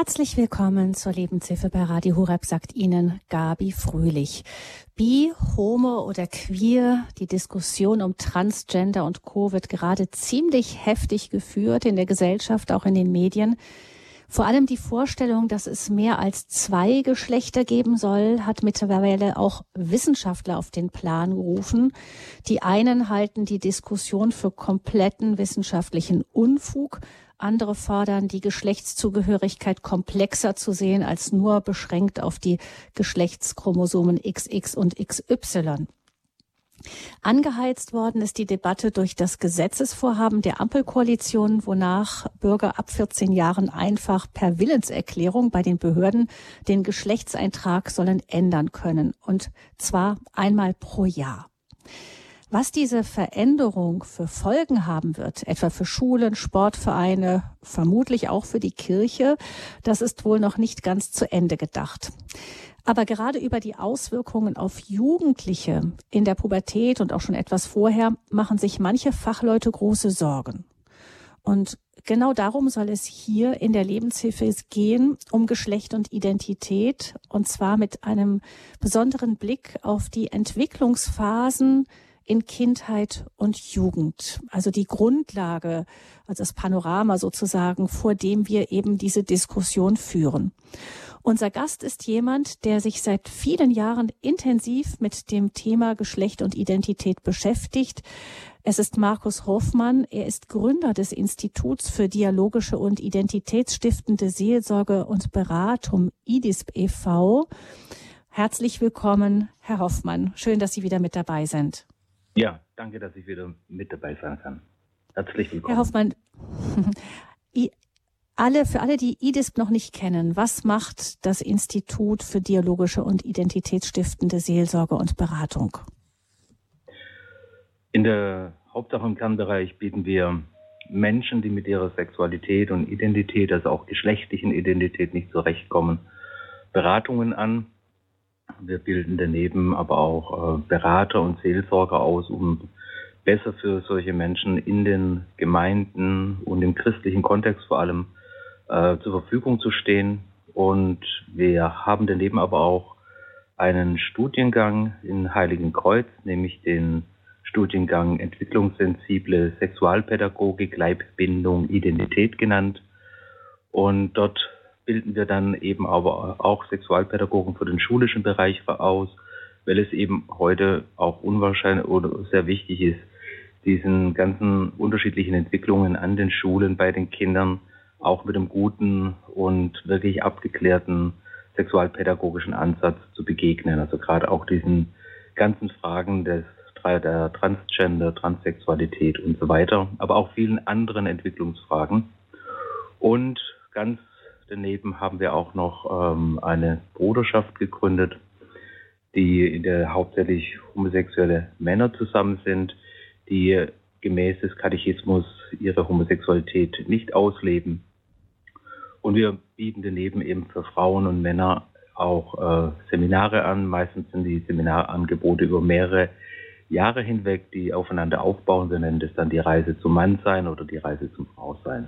Herzlich willkommen zur Lebenshilfe bei Radio Horeb, sagt Ihnen Gabi Fröhlich. Bi, Homo oder Queer, die Diskussion um Transgender und Co. wird gerade ziemlich heftig geführt in der Gesellschaft, auch in den Medien. Vor allem die Vorstellung, dass es mehr als 2 Geschlechter geben soll, hat mittlerweile auch Wissenschaftler auf den Plan gerufen. Die einen halten die Diskussion für kompletten wissenschaftlichen Unfug. Andere fordern, die Geschlechtszugehörigkeit komplexer zu sehen als nur beschränkt auf die Geschlechtschromosomen XX und XY. Angeheizt worden ist die Debatte durch das Gesetzesvorhaben der Ampelkoalition, wonach Bürger ab 14 Jahren einfach per Willenserklärung bei den Behörden den Geschlechtseintrag sollen ändern können, und zwar einmal pro Jahr. Was diese Veränderung für Folgen haben wird, etwa für Schulen, Sportvereine, vermutlich auch für die Kirche, das ist wohl noch nicht ganz zu Ende gedacht. Aber gerade über die Auswirkungen auf Jugendliche in der Pubertät und auch schon etwas vorher machen sich manche Fachleute große Sorgen. Und genau darum soll es hier in der Lebenshilfe gehen, um Geschlecht und Identität, und zwar mit einem besonderen Blick auf die Entwicklungsphasen in Kindheit und Jugend, also die Grundlage, also das Panorama sozusagen, vor dem wir eben diese Diskussion führen. Unser Gast ist jemand, der sich seit vielen Jahren intensiv mit dem Thema Geschlecht und Identität beschäftigt. Es ist Markus Hoffmann. Er ist Gründer des Instituts für dialogische und identitätsstiftende Seelsorge und Beratung IDISB e.V. Herzlich willkommen, Herr Hoffmann. Schön, dass Sie wieder mit dabei sind. Ja, danke, dass ich wieder mit dabei sein kann. Herzlich willkommen. Herr Hoffmann, für alle, die IDISB noch nicht kennen, was macht das Institut für dialogische und identitätsstiftende Seelsorge und Beratung? In der Hauptsache im Kernbereich bieten wir Menschen, die mit ihrer Sexualität und Identität, also auch geschlechtlichen Identität, nicht zurechtkommen, Beratungen an. Wir bilden daneben aber auch Berater und Seelsorger aus, um besser für solche Menschen in den Gemeinden und im christlichen Kontext vor allem zur Verfügung zu stehen. Und wir haben daneben aber auch einen Studiengang in Heiligenkreuz, nämlich den Studiengang Entwicklungssensible Sexualpädagogik, Leibbindung, Identität genannt. Und dort bilden wir dann eben aber auch Sexualpädagogen für den schulischen Bereich aus, weil es eben heute auch unwahrscheinlich oder sehr wichtig ist, diesen ganzen unterschiedlichen Entwicklungen an den Schulen bei den Kindern auch mit einem guten und wirklich abgeklärten sexualpädagogischen Ansatz zu begegnen. Also gerade auch diesen ganzen Fragen der Transgender, Transsexualität und so weiter, aber auch vielen anderen Entwicklungsfragen. Und ganz daneben haben wir auch noch eine Bruderschaft gegründet, in der hauptsächlich homosexuelle Männer zusammen sind, die gemäß des Katechismus ihre Homosexualität nicht ausleben. Und wir bieten daneben eben für Frauen und Männer auch Seminare an. Meistens sind die Seminarangebote über mehrere Jahre hinweg, die aufeinander aufbauen. Wir nennen das dann die Reise zum Mannsein oder die Reise zum Frausein.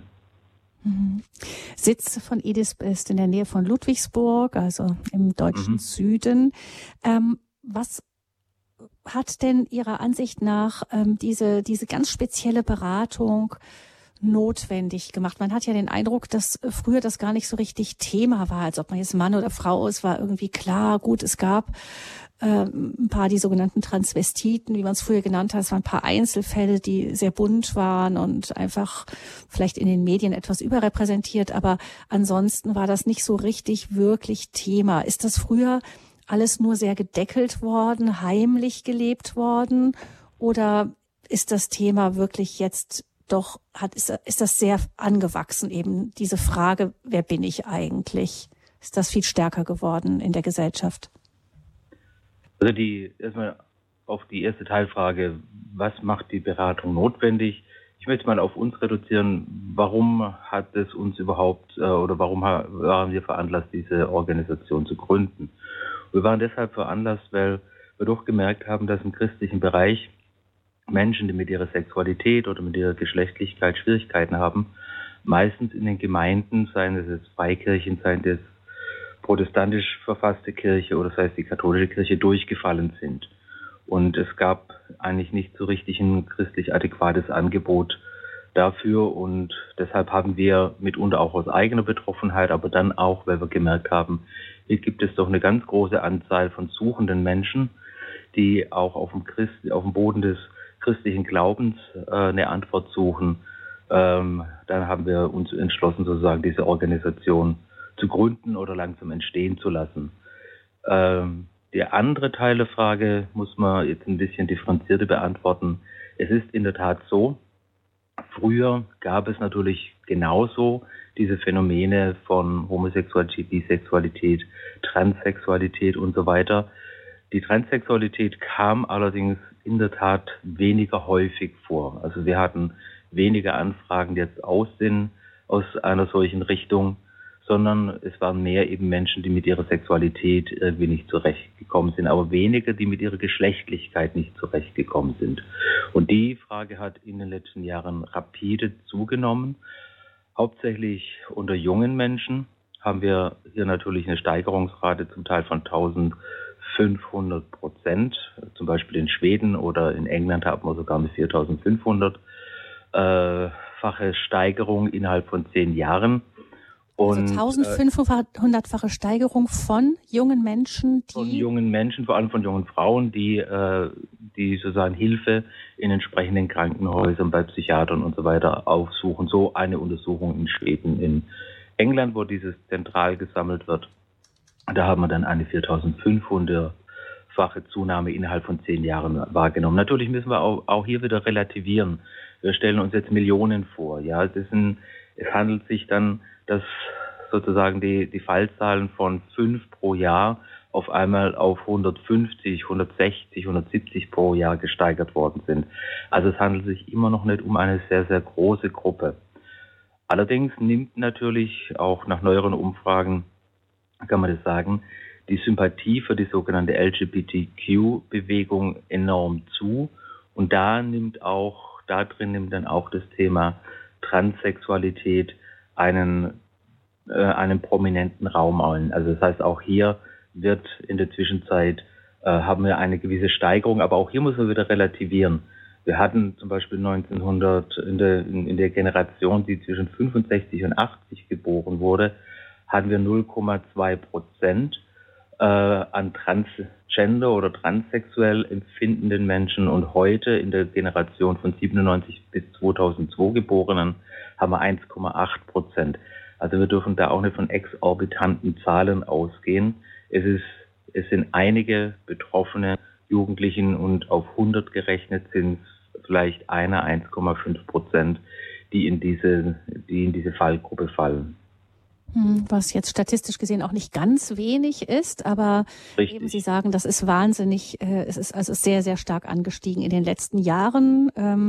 Sitz von IDISB ist in der Nähe von Ludwigsburg, also im deutschen Süden. Was hat denn Ihrer Ansicht nach diese ganz spezielle Beratung notwendig gemacht? Man hat ja den Eindruck, dass früher das gar nicht so richtig Thema war, als ob man jetzt Mann oder Frau ist, war irgendwie klar. Gut, es gab ein paar, die sogenannten Transvestiten, wie man es früher genannt hat. Es waren ein paar Einzelfälle, die sehr bunt waren und einfach vielleicht in den Medien etwas überrepräsentiert. Aber ansonsten war das nicht so richtig wirklich Thema. Ist das früher alles nur sehr gedeckelt worden, heimlich gelebt worden? Oder ist das Thema wirklich jetzt doch, ist das sehr angewachsen, eben diese Frage, wer bin ich eigentlich? Ist das viel stärker geworden in der Gesellschaft? Also erstmal auf die erste Teilfrage, was macht die Beratung notwendig? Ich möchte mal auf uns reduzieren. Warum hat es uns überhaupt oder warum waren wir veranlasst, diese Organisation zu gründen? Wir waren deshalb veranlasst, weil wir doch gemerkt haben, dass im christlichen Bereich Menschen, die mit ihrer Sexualität oder mit ihrer Geschlechtlichkeit Schwierigkeiten haben, meistens in den Gemeinden, seien es jetzt Freikirchen, seien es protestantisch verfasste Kirche oder das heißt die katholische Kirche, durchgefallen sind. Und es gab eigentlich nicht so richtig ein christlich adäquates Angebot dafür und deshalb haben wir mitunter auch aus eigener Betroffenheit, aber dann auch, weil wir gemerkt haben, hier gibt es doch eine ganz große Anzahl von suchenden Menschen, die auch auf dem Boden des christlichen Glaubens eine Antwort suchen. Dann haben wir uns entschlossen, sozusagen diese Organisation zu gründen oder langsam entstehen zu lassen. Der andere Teil der Frage muss man jetzt ein bisschen differenzierter beantworten. Es ist in der Tat so, früher gab es natürlich genauso diese Phänomene von Homosexualität, Bisexualität, Transsexualität und so weiter. Die Transsexualität kam allerdings in der Tat weniger häufig vor. Also wir hatten weniger Anfragen jetzt aus einer solchen Richtung, sondern es waren mehr eben Menschen, die mit ihrer Sexualität irgendwie nicht zurechtgekommen sind, aber weniger, die mit ihrer Geschlechtlichkeit nicht zurechtgekommen sind. Und die Frage hat in den letzten Jahren rapide zugenommen. Hauptsächlich unter jungen Menschen haben wir hier natürlich eine Steigerungsrate zum Teil von 1500%. Zum Beispiel in Schweden oder in England hat man sogar eine 4500-fache Steigerung innerhalb von 10 Jahren. Und also 1500-fache Steigerung von jungen Menschen, vor allem von jungen Frauen, die sozusagen Hilfe in entsprechenden Krankenhäusern, bei Psychiatern und so weiter aufsuchen. So eine Untersuchung in Schweden. In England, wo dieses zentral gesammelt wird, da haben wir dann eine 4500-fache Zunahme innerhalb von 10 Jahren wahrgenommen. Natürlich müssen wir auch hier wieder relativieren. Wir stellen uns jetzt Millionen vor. Ja, es handelt sich dann, dass sozusagen die Fallzahlen von 5 pro Jahr auf einmal auf 150, 160, 170 pro Jahr gesteigert worden sind. Also es handelt sich immer noch nicht um eine sehr, sehr große Gruppe. Allerdings nimmt natürlich auch nach neueren Umfragen, kann man das sagen, die Sympathie für die sogenannte LGBTQ-Bewegung enorm zu. Und da nimmt dann auch das Thema Transsexualität einen prominenten Raum ein. Also das heißt, auch hier wird in der Zwischenzeit haben wir eine gewisse Steigerung, aber auch hier muss man wieder relativieren. Wir hatten zum Beispiel 1900 in der Generation, die zwischen 65 und 80 geboren wurde, hatten wir 0,2% an Transgender oder transsexuell empfindenden Menschen und heute in der Generation von 97 bis 2002 Geborenen haben wir 1,8%. Also wir dürfen da auch nicht von exorbitanten Zahlen ausgehen. Es sind einige betroffene Jugendlichen und auf 100 gerechnet sind es vielleicht 1,5%, die in diese Fallgruppe fallen. Was jetzt statistisch gesehen auch nicht ganz wenig ist, aber Richtig. Eben Sie sagen, das ist wahnsinnig, es ist also sehr, sehr stark angestiegen in den letzten Jahren.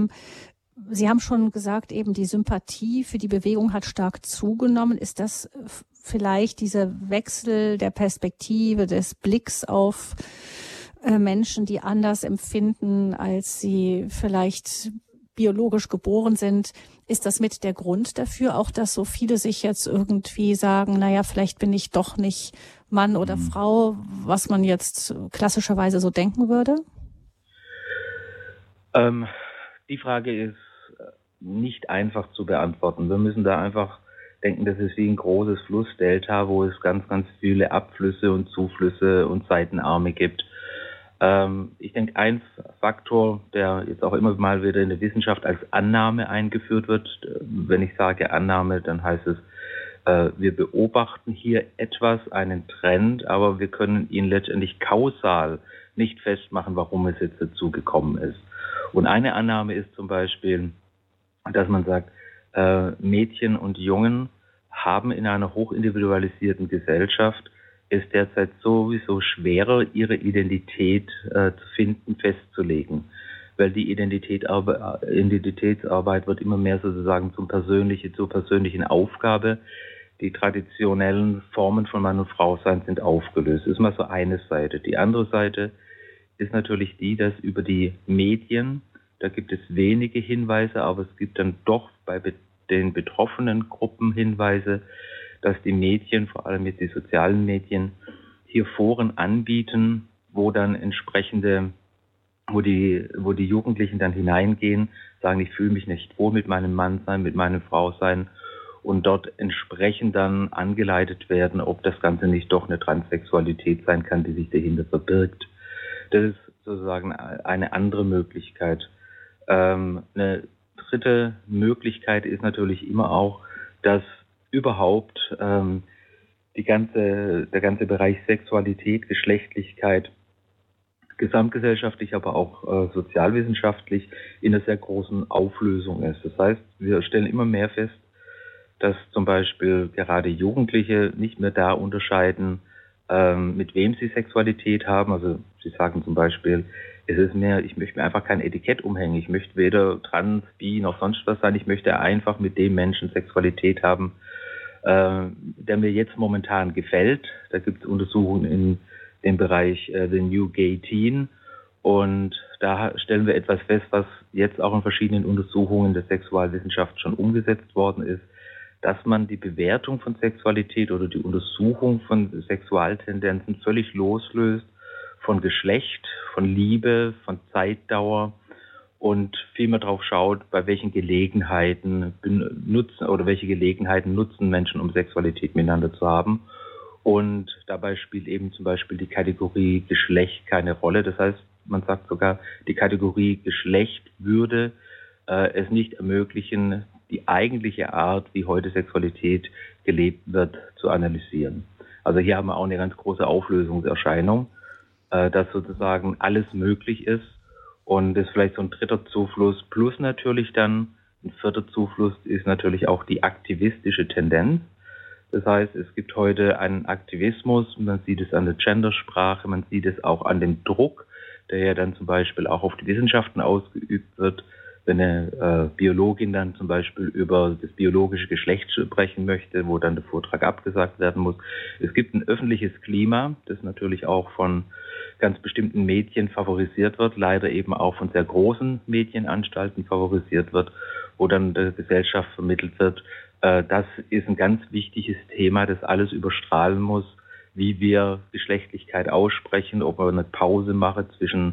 Sie haben schon gesagt, eben die Sympathie für die Bewegung hat stark zugenommen. Ist das vielleicht dieser Wechsel der Perspektive, des Blicks auf Menschen, die anders empfinden, als sie vielleicht biologisch geboren sind? Ist das mit der Grund dafür, auch dass so viele sich jetzt irgendwie sagen, naja, vielleicht bin ich doch nicht Mann oder Frau, was man jetzt klassischerweise so denken würde? Die Frage ist nicht einfach zu beantworten. Wir müssen da einfach denken, das ist wie ein großes Flussdelta, wo es ganz, ganz viele Abflüsse und Zuflüsse und Seitenarme gibt. Ich denke, ein Faktor, der jetzt auch immer mal wieder in der Wissenschaft als Annahme eingeführt wird, wenn ich sage Annahme, dann heißt es, wir beobachten hier einen Trend, aber wir können ihn letztendlich kausal nicht festmachen, warum es jetzt dazu gekommen ist. Und eine Annahme ist zum Beispiel, dass man sagt, Mädchen und Jungen haben in einer hochindividualisierten Gesellschaft es derzeit sowieso schwerer, ihre Identität zu finden, festzulegen. Weil die Identitätsarbeit wird immer mehr sozusagen zur persönlichen Aufgabe. Die traditionellen Formen von Mann und Frau sein sind aufgelöst. Das ist mal so eine Seite. Die andere Seite ist natürlich die, dass über die Medien, da gibt es wenige Hinweise, aber es gibt dann doch bei den betroffenen Gruppen Hinweise, dass die Medien, vor allem jetzt die sozialen Medien, hier Foren anbieten, wo dann wo die Jugendlichen dann hineingehen, sagen, ich fühle mich nicht wohl mit meinem Mann sein, mit meiner Frau sein, und dort entsprechend dann angeleitet werden, ob das Ganze nicht doch eine Transsexualität sein kann, die sich dahinter verbirgt. Das ist sozusagen eine andere Möglichkeit. Eine dritte Möglichkeit ist natürlich immer auch, dass überhaupt der ganze Bereich Sexualität, Geschlechtlichkeit, gesamtgesellschaftlich, aber auch sozialwissenschaftlich in einer sehr großen Auflösung ist. Das heißt, wir stellen immer mehr fest, dass zum Beispiel gerade Jugendliche nicht mehr da unterscheiden, mit wem sie Sexualität haben. Also sie sagen zum Beispiel, ich möchte mir einfach kein Etikett umhängen. Ich möchte weder trans, bi noch sonst was sein. Ich möchte einfach mit dem Menschen Sexualität haben, der mir jetzt momentan gefällt. Da gibt es Untersuchungen in dem Bereich The New Gay Teen. Und da stellen wir etwas fest, was jetzt auch in verschiedenen Untersuchungen der Sexualwissenschaft schon umgesetzt worden ist, dass man die Bewertung von Sexualität oder die Untersuchung von Sexualtendenzen völlig loslöst von Geschlecht, von Liebe, von Zeitdauer und vielmehr darauf schaut, bei welchen Gelegenheiten welche Gelegenheiten nutzen Menschen, um Sexualität miteinander zu haben. Und dabei spielt eben zum Beispiel die Kategorie Geschlecht keine Rolle. Das heißt, man sagt sogar, die Kategorie Geschlecht würde es nicht ermöglichen, die eigentliche Art, wie heute Sexualität gelebt wird, zu analysieren. Also hier haben wir auch eine ganz große Auflösungserscheinung, dass sozusagen alles möglich ist. Und das ist vielleicht so ein dritter Zufluss. Plus natürlich dann ein vierter Zufluss ist natürlich auch die aktivistische Tendenz. Das heißt, es gibt heute einen Aktivismus, man sieht es an der Gendersprache, man sieht es auch an dem Druck, der ja dann zum Beispiel auch auf die Wissenschaften ausgeübt wird. Wenn eine Biologin dann zum Beispiel über das biologische Geschlecht sprechen möchte, wo dann der Vortrag abgesagt werden muss. Es gibt ein öffentliches Klima, das natürlich auch von ganz bestimmten Medien favorisiert wird, leider eben auch von sehr großen Medienanstalten favorisiert wird, wo dann der Gesellschaft vermittelt wird, das ist ein ganz wichtiges Thema, das alles überstrahlen muss, wie wir Geschlechtlichkeit aussprechen, ob wir eine Pause machen zwischen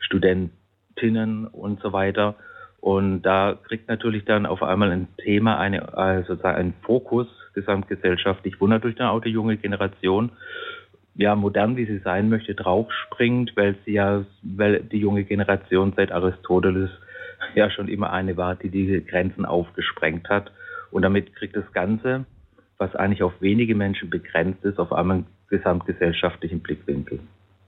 Studentinnen und so weiter. Und da kriegt natürlich dann auf einmal ein Thema sozusagen einen Fokus gesamtgesellschaftlich, wo natürlich dann auch die junge Generation, ja modern wie sie sein möchte, draufspringt, weil die junge Generation seit Aristoteles ja schon immer eine war, die diese Grenzen aufgesprengt hat. Und damit kriegt das Ganze, was eigentlich auf wenige Menschen begrenzt ist, auf einmal einen gesamtgesellschaftlichen Blickwinkel.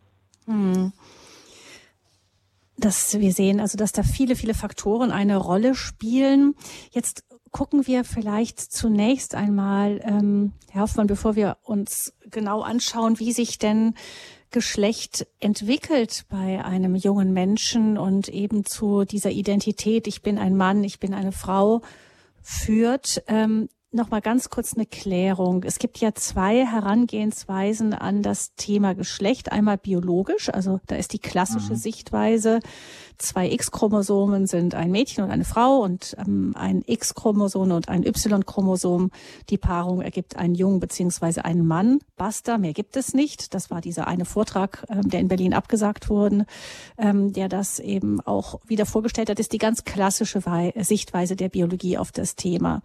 Wir sehen also, dass da viele, viele Faktoren eine Rolle spielen. Jetzt gucken wir vielleicht zunächst einmal, Herr Hoffmann, bevor wir uns genau anschauen, wie sich denn Geschlecht entwickelt bei einem jungen Menschen und eben zu dieser Identität, ich bin ein Mann, ich bin eine Frau, führt. Noch mal ganz kurz eine Klärung. Es gibt ja zwei Herangehensweisen an das Thema Geschlecht. Einmal biologisch, also da ist die klassische Sichtweise, 2 X-Chromosomen sind ein Mädchen und eine Frau und ein X-Chromosom und ein Y-Chromosom. Die Paarung ergibt einen Jungen bzw. einen Mann. Basta, mehr gibt es nicht. Das war dieser eine Vortrag, der in Berlin abgesagt wurde, der das eben auch wieder vorgestellt hat. Das ist die ganz klassische Sichtweise der Biologie auf das Thema.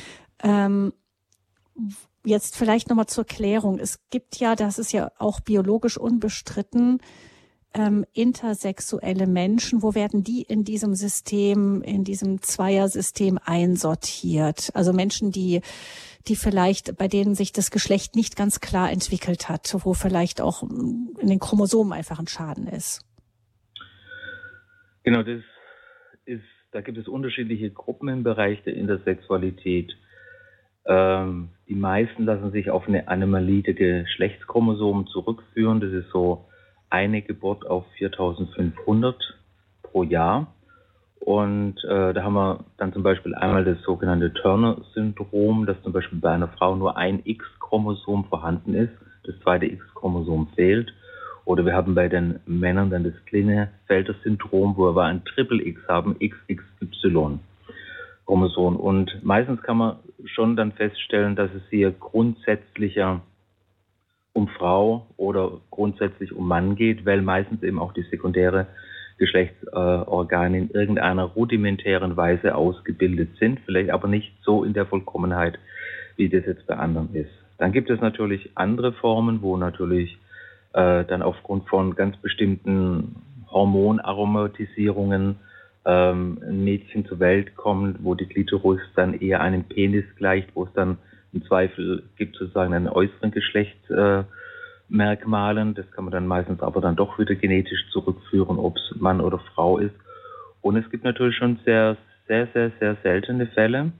Jetzt vielleicht nochmal zur Klärung. Es gibt ja, das ist ja auch biologisch unbestritten, intersexuelle Menschen. Wo werden die in diesem System, in diesem Zweiersystem einsortiert? Also Menschen, die vielleicht, bei denen sich das Geschlecht nicht ganz klar entwickelt hat, wo vielleicht auch in den Chromosomen einfach ein Schaden ist. Genau, da gibt es unterschiedliche Gruppen im Bereich der Intersexualität. Die meisten lassen sich auf eine Anomalie der Geschlechtschromosomen zurückführen. Das ist so eine Geburt auf 4.500 pro Jahr. Und da haben wir dann zum Beispiel einmal das sogenannte Turner-Syndrom, dass zum Beispiel bei einer Frau nur ein X-Chromosom vorhanden ist, das zweite X-Chromosom fehlt. Oder wir haben bei den Männern dann das Klinefelter-Syndrom, wo wir ein Triple-X haben, XXY. Chromosom. Und meistens kann man schon dann feststellen, dass es hier grundsätzlicher um Frau oder grundsätzlich um Mann geht, weil meistens eben auch die sekundäre Geschlechtsorgane in irgendeiner rudimentären Weise ausgebildet sind, vielleicht aber nicht so in der Vollkommenheit, wie das jetzt bei anderen ist. Dann gibt es natürlich andere Formen, wo natürlich dann aufgrund von ganz bestimmten Hormonaromatisierungen ein Mädchen zur Welt kommt, wo die Klitoris dann eher einem Penis gleicht, wo es dann im Zweifel gibt sozusagen einen äußeren Geschlechtsmerkmalen. Das kann man dann meistens aber dann doch wieder genetisch zurückführen, ob es Mann oder Frau ist. Und es gibt natürlich schon sehr, sehr, sehr, sehr seltene Fälle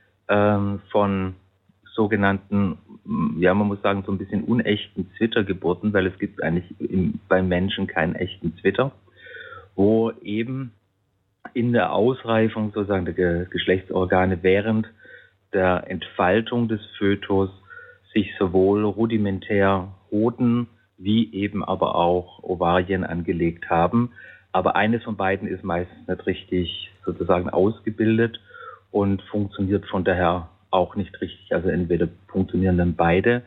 von sogenannten, ja, man muss sagen, so ein bisschen unechten Zwittergeburten, weil es gibt eigentlich beim Menschen keinen echten Zwitter, wo eben in der Ausreifung sozusagen der Geschlechtsorgane während der Entfaltung des Fötus sich sowohl rudimentär Hoden wie eben aber auch Ovarien angelegt haben. Aber eines von beiden ist meistens nicht richtig sozusagen ausgebildet und funktioniert von daher auch nicht richtig. Also entweder funktionieren dann beide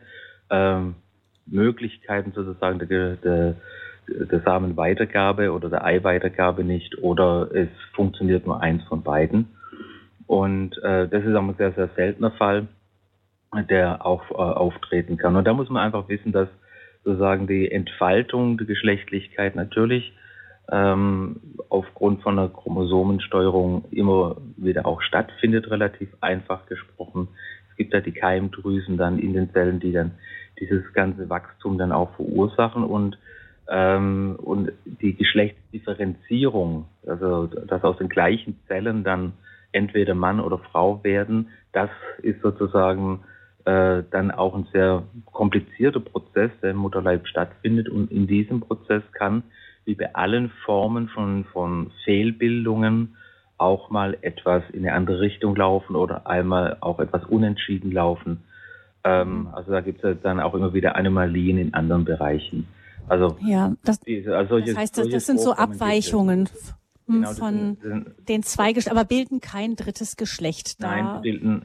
Möglichkeiten sozusagen der Samenweitergabe oder der Eiweitergabe nicht, oder es funktioniert nur eins von beiden. Und das ist auch ein sehr, sehr seltener Fall, der auch auftreten kann. Und da muss man einfach wissen, dass sozusagen die Entfaltung der Geschlechtlichkeit natürlich aufgrund von einer Chromosomensteuerung immer wieder auch stattfindet, relativ einfach gesprochen. Es gibt da die Keimdrüsen dann in den Zellen, die dann dieses ganze Wachstum dann auch verursachen, und die Geschlechtsdifferenzierung, also dass aus den gleichen Zellen dann entweder Mann oder Frau werden, das ist sozusagen dann auch ein sehr komplizierter Prozess, der im Mutterleib stattfindet, und in diesem Prozess kann, wie bei allen Formen von Fehlbildungen, auch mal etwas in eine andere Richtung laufen oder einmal auch etwas unentschieden laufen. Also da gibt es dann auch immer wieder Anomalien in anderen Bereichen. Also ja, das heißt, das sind so Abweichungen von den zwei Geschlechtern, aber bilden kein drittes Geschlecht. Nein,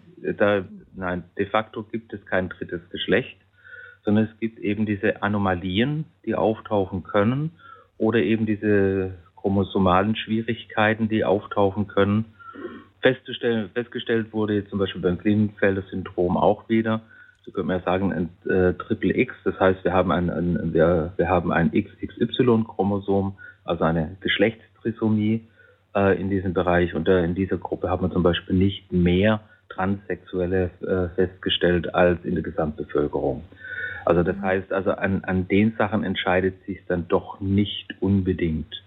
de facto gibt es kein drittes Geschlecht, sondern es gibt eben diese Anomalien, die auftauchen können, oder eben diese chromosomalen Schwierigkeiten, die auftauchen können. Festgestellt wurde jetzt zum Beispiel beim Klinefelter-Syndrom auch wieder, so könnte man ja sagen, ein Triple X, das heißt, wir haben ein XXY-Chromosom, also eine Geschlechtstrisomie in diesem Bereich, und in dieser Gruppe hat man zum Beispiel nicht mehr Transsexuelle festgestellt als in der Gesamtbevölkerung. Also das heißt, also an den Sachen entscheidet sich dann doch nicht unbedingt.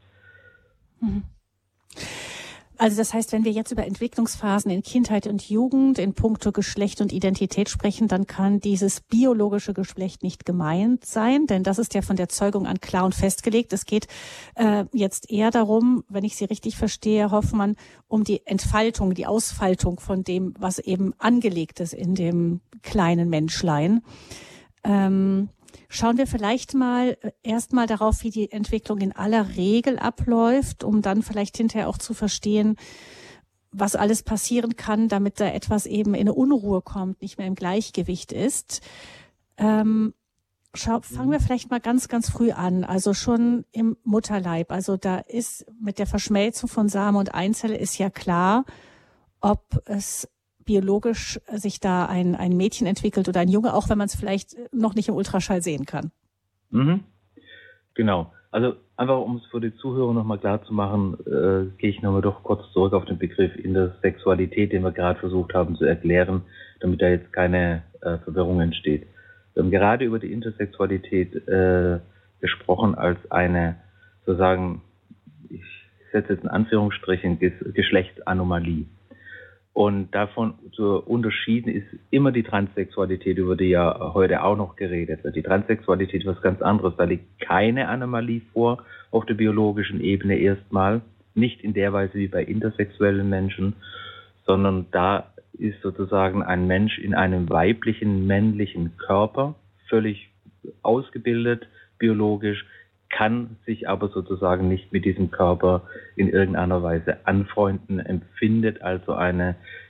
Also das heißt, wenn wir jetzt über Entwicklungsphasen in Kindheit und Jugend in puncto Geschlecht und Identität sprechen, dann kann dieses biologische Geschlecht nicht gemeint sein, denn das ist ja von der Zeugung an klar und festgelegt. Es geht jetzt eher darum, wenn ich Sie richtig verstehe, Hoffmann, um die Entfaltung, die Ausfaltung von dem, was eben angelegt ist in dem kleinen Menschlein. Schauen wir vielleicht mal erstmal darauf, wie die Entwicklung in aller Regel abläuft, um dann vielleicht hinterher auch zu verstehen, was alles passieren kann, damit da etwas eben in eine Unruhe kommt, nicht mehr im Gleichgewicht ist. Fangen wir vielleicht mal ganz, ganz früh an, also schon im Mutterleib. Also da ist mit der Verschmelzung von Samen und Eizelle ist ja klar, ob es biologisch sich da ein Mädchen entwickelt oder ein Junge, auch wenn man es vielleicht noch nicht im Ultraschall sehen kann. Mhm. Genau. Also einfach, um es für die Zuhörer nochmal klar zu machen, gehe ich nochmal doch kurz zurück auf den Begriff Intersexualität, den wir gerade versucht haben zu erklären, damit da jetzt keine Verwirrung entsteht. Wir haben gerade über die Intersexualität gesprochen als eine, sozusagen, ich setze jetzt in Anführungsstrichen, Geschlechtsanomalie. Und davon zu unterschieden ist immer die Transsexualität, über die ja heute auch noch geredet wird. Die Transsexualität ist was ganz anderes. Da liegt keine Anomalie vor auf der biologischen Ebene erstmal. Nicht in der Weise wie bei intersexuellen Menschen, sondern da ist sozusagen ein Mensch in einem weiblichen, männlichen Körper, völlig ausgebildet, biologisch, kann sich aber sozusagen nicht mit diesem Körper in irgendeiner Weise anfreunden, empfindet also eine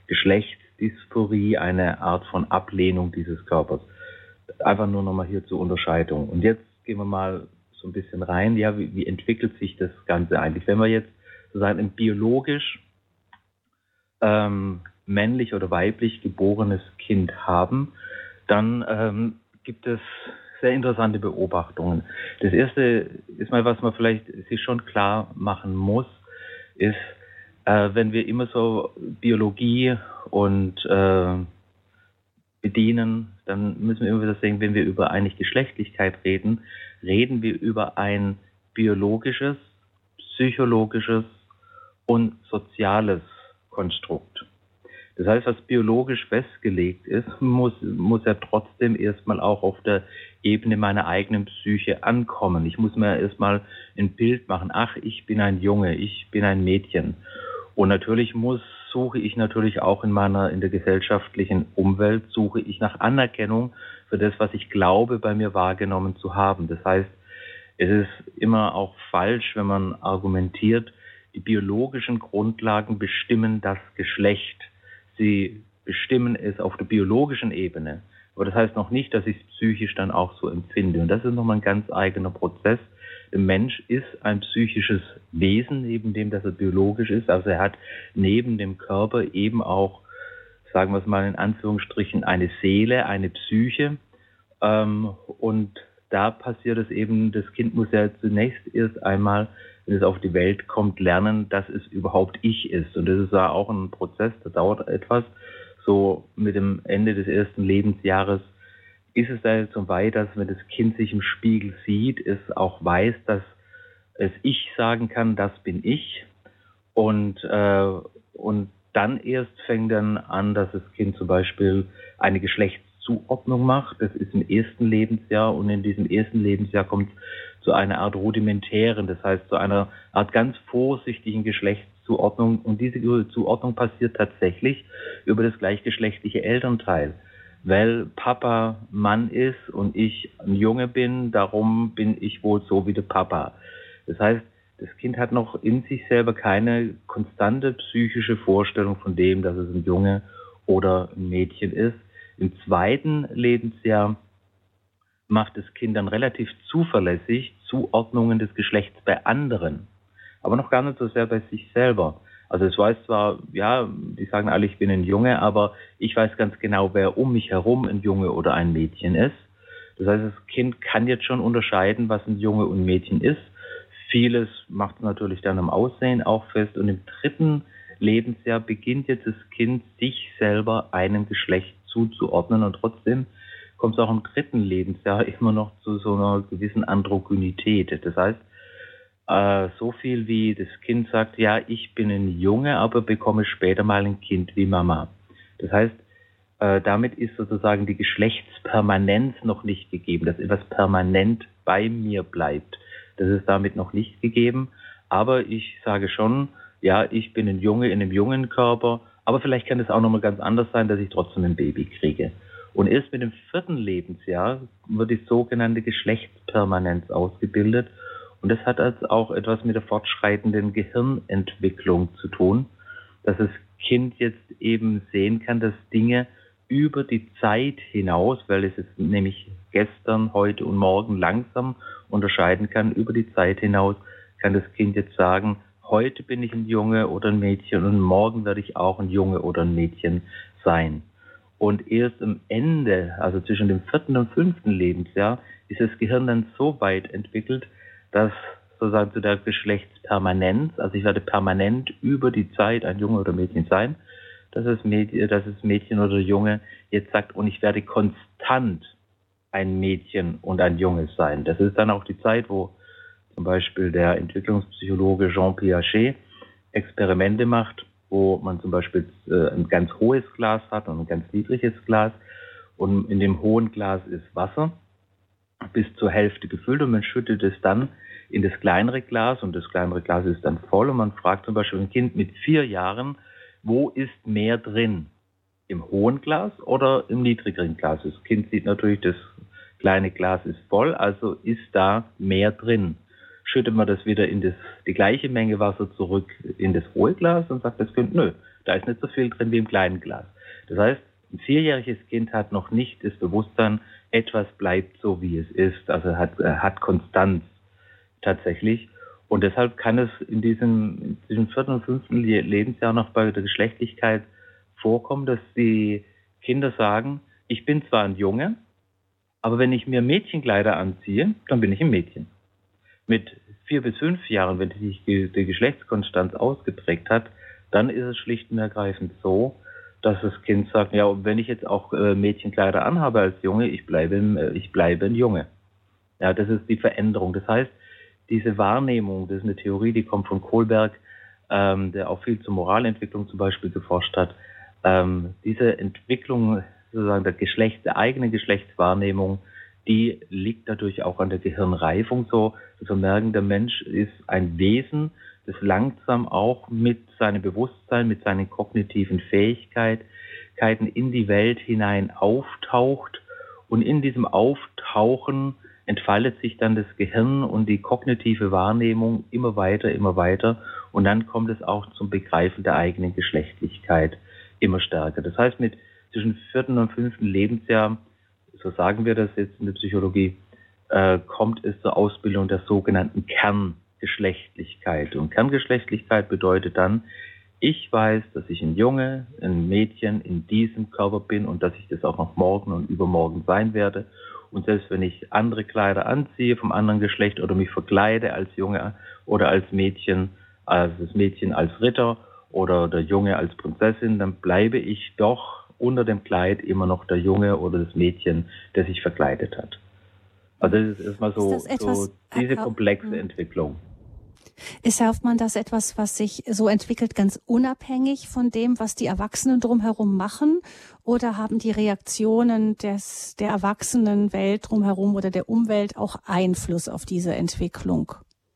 Geschlechtsdysphorie, eine Art von Ablehnung dieses Körpers. Einfach nur nochmal hier zur Unterscheidung. Und jetzt gehen wir mal so ein bisschen rein, ja, wie entwickelt sich das Ganze eigentlich? Wenn wir jetzt sozusagen ein biologisch männlich oder weiblich geborenes Kind haben, dann gibt es sehr interessante Beobachtungen. Das erste ist mal, was man vielleicht sich schon klar machen muss, ist, wenn wir immer so Biologie und bedienen, dann müssen wir immer wieder sehen, wenn wir über eigentlich Geschlechtlichkeit reden, reden wir über ein biologisches, psychologisches und soziales Konstrukt. Das heißt, was biologisch festgelegt ist, muss ja trotzdem erstmal auch auf der Ebene meiner eigenen Psyche ankommen. Ich muss mir erstmal ein Bild machen. Ach, ich bin ein Junge, ich bin ein Mädchen. Und natürlich suche ich natürlich auch in der gesellschaftlichen Umwelt, suche ich nach Anerkennung für das, was ich glaube, bei mir wahrgenommen zu haben. Das heißt, es ist immer auch falsch, wenn man argumentiert, die biologischen Grundlagen bestimmen das Geschlecht. Sie bestimmen es auf der biologischen Ebene. Aber das heißt noch nicht, dass ich es psychisch dann auch so empfinde. Und das ist nochmal ein ganz eigener Prozess. Der Mensch ist ein psychisches Wesen, neben dem, dass er biologisch ist. Also er hat neben dem Körper eben auch, sagen wir es mal in Anführungsstrichen, eine Seele, eine Psyche. Und da passiert es eben, das Kind muss ja zunächst erst einmal, wenn es auf die Welt kommt, lernen, dass es überhaupt ich ist. Und das ist ja auch ein Prozess, der dauert etwas. So mit dem Ende des ersten Lebensjahres ist es da so weit, dass wenn das Kind sich im Spiegel sieht, es auch weiß, dass es ich sagen kann, das bin ich. Und dann erst fängt dann an, dass das Kind zum Beispiel eine Geschlechtszuordnung macht. Das ist im ersten Lebensjahr und in diesem ersten Lebensjahr kommt es zu einer Art rudimentären, das heißt zu einer Art ganz vorsichtigen Geschlechtszuordnung. Und diese Zuordnung passiert tatsächlich über das gleichgeschlechtliche Elternteil. Weil Papa Mann ist und ich ein Junge bin, darum bin ich wohl so wie der Papa. Das heißt, das Kind hat noch in sich selber keine konstante psychische Vorstellung von dem, dass es ein Junge oder ein Mädchen ist. Im zweiten Lebensjahr macht das Kind dann relativ zuverlässig Zuordnungen des Geschlechts bei anderen, aber noch gar nicht so sehr bei sich selber. Also es weiß zwar, ja, die sagen alle, ich bin ein Junge, aber ich weiß ganz genau, wer um mich herum ein Junge oder ein Mädchen ist. Das heißt, das Kind kann jetzt schon unterscheiden, was ein Junge und ein Mädchen ist. Vieles macht es natürlich dann am Aussehen auch fest. Und im dritten Lebensjahr beginnt jetzt das Kind, sich selber einem Geschlecht zuzuordnen. Und trotzdem kommt es auch im dritten Lebensjahr immer noch zu so einer gewissen Androgynität. Das heißt, so viel wie das Kind sagt, ja, ich bin ein Junge, aber bekomme später mal ein Kind wie Mama. Das heißt, damit ist sozusagen die Geschlechtspermanenz noch nicht gegeben, dass etwas permanent bei mir bleibt. Das ist damit noch nicht gegeben, aber ich sage schon, ja, ich bin ein Junge in einem jungen Körper, aber vielleicht kann es auch nochmal ganz anders sein, dass ich trotzdem ein Baby kriege. Und erst mit dem vierten Lebensjahr wird die sogenannte Geschlechtspermanenz ausgebildet. Und das hat also auch etwas mit der fortschreitenden Gehirnentwicklung zu tun, dass das Kind jetzt eben sehen kann, dass Dinge über die Zeit hinaus, weil es jetzt nämlich gestern, heute und morgen langsam unterscheiden kann, über die Zeit hinaus kann das Kind jetzt sagen, heute bin ich ein Junge oder ein Mädchen und morgen werde ich auch ein Junge oder ein Mädchen sein. Und erst am Ende, also zwischen dem 4. und 5. Lebensjahr, ist das Gehirn dann so weit entwickelt, dass sozusagen zu der Geschlechtspermanenz, also ich werde permanent über die Zeit ein Junge oder Mädchen sein, dass das Mädchen oder Junge jetzt sagt, und ich werde konstant ein Mädchen und ein Junge sein. Das ist dann auch die Zeit, wo zum Beispiel der Entwicklungspsychologe Jean Piaget Experimente macht, wo man zum Beispiel ein ganz hohes Glas hat und ein ganz niedriges Glas. Und in dem hohen Glas ist Wasser bis zur Hälfte gefüllt und man schüttet es dann in das kleinere Glas und das kleinere Glas ist dann voll und man fragt zum Beispiel ein Kind mit 4 Jahren, wo ist mehr drin? Im hohen Glas oder im niedrigeren Glas? Das Kind sieht natürlich, das kleine Glas ist voll, also ist da mehr drin. Schüttet man das wieder in die gleiche Menge Wasser zurück in das hohe Glas und sagt das Kind, nö, Da ist nicht so viel drin wie im kleinen Glas. Das heißt, ein 4-jähriges Kind hat noch nicht das Bewusstsein, etwas bleibt so, wie es ist. Also hat Konstanz tatsächlich. Und deshalb kann es in diesem 4. und 5. Lebensjahr noch bei der Geschlechtlichkeit vorkommen, dass die Kinder sagen, ich bin zwar ein Junge, aber wenn ich mir Mädchenkleider anziehe, dann bin ich ein Mädchen. Mit 4 bis 5 Jahren, wenn sich die Geschlechtskonstanz ausgeprägt hat, dann ist es schlicht und ergreifend so, dass das Kind sagt, ja, wenn ich jetzt auch Mädchenkleider anhabe als Junge, ich bleibe ein Junge. Ja, das ist die Veränderung. Das heißt, diese Wahrnehmung, das ist eine Theorie, die kommt von Kohlberg, der auch viel zur Moralentwicklung zum Beispiel geforscht hat. Diese Entwicklung sozusagen der eigenen Geschlechtswahrnehmung, die liegt natürlich auch an der Gehirnreifung so, dass wir merken, der Mensch ist ein Wesen, das langsam auch mit seinem Bewusstsein, mit seinen kognitiven Fähigkeiten in die Welt hinein auftaucht, und in diesem Auftauchen entfaltet sich dann das Gehirn und die kognitive Wahrnehmung immer weiter, und dann kommt es auch zum Begreifen der eigenen Geschlechtlichkeit immer stärker. Das heißt, zwischen 4. und 5. Lebensjahr, so sagen wir das jetzt in der Psychologie, kommt es zur Ausbildung der sogenannten Kerngeschlechtlichkeit. Und Kerngeschlechtlichkeit bedeutet dann, ich weiß, dass ich ein Junge, ein Mädchen in diesem Körper bin und dass ich das auch noch morgen und übermorgen sein werde. Und selbst wenn ich andere Kleider anziehe vom anderen Geschlecht oder mich verkleide als Junge oder als Mädchen, also das Mädchen als Ritter oder der Junge als Prinzessin, dann bleibe ich doch unter dem Kleid immer noch der Junge oder das Mädchen, das sich verkleidet hat. Also das ist erstmal so diese komplexe Entwicklung. Ist, Herr Hoffmann, das etwas, was sich so entwickelt, ganz unabhängig von dem, was die Erwachsenen drumherum machen? Oder haben die Reaktionen der Erwachsenenwelt drumherum oder der Umwelt auch Einfluss auf diese Entwicklung?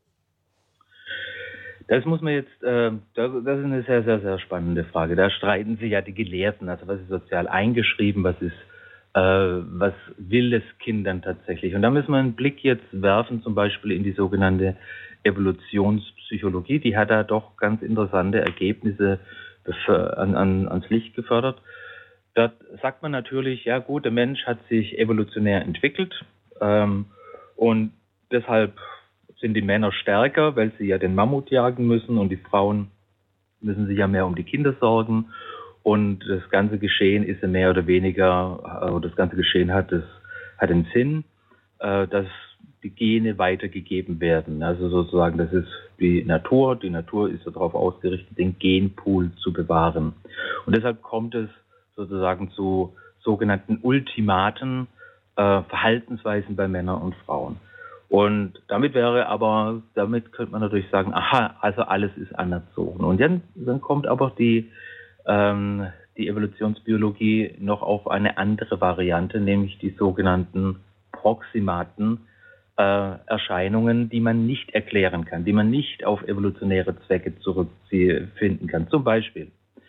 Das muss man jetzt, das ist eine sehr, sehr, sehr spannende Frage. Da streiten sich ja die Gelehrten, also was ist sozial eingeschrieben, was will das Kind dann tatsächlich? Und da müssen wir einen Blick jetzt werfen, zum Beispiel in die sogenannte Evolutionspsychologie. Die hat da doch ganz interessante Ergebnisse ans Licht gefördert. Da sagt man natürlich, ja gut, der Mensch hat sich evolutionär entwickelt, und deshalb sind die Männer stärker, weil sie ja den Mammut jagen müssen, und die Frauen müssen sich ja mehr um die Kinder sorgen. Und das ganze Geschehen ist ja mehr oder weniger, das ganze Geschehen hat einen Sinn, dass die Gene weitergegeben werden. Also sozusagen, das ist die Natur. Die Natur ist darauf ausgerichtet, den Genpool zu bewahren. Und deshalb kommt es sozusagen zu sogenannten ultimaten Verhaltensweisen bei Männern und Frauen. Und damit könnte man natürlich sagen, aha, also alles ist anerzogen. Und dann kommt aber die Evolutionsbiologie noch auf eine andere Variante, nämlich die sogenannten proximaten Erscheinungen, die man nicht erklären kann, die man nicht auf evolutionäre Zwecke zurückfinden kann. Zum Beispiel,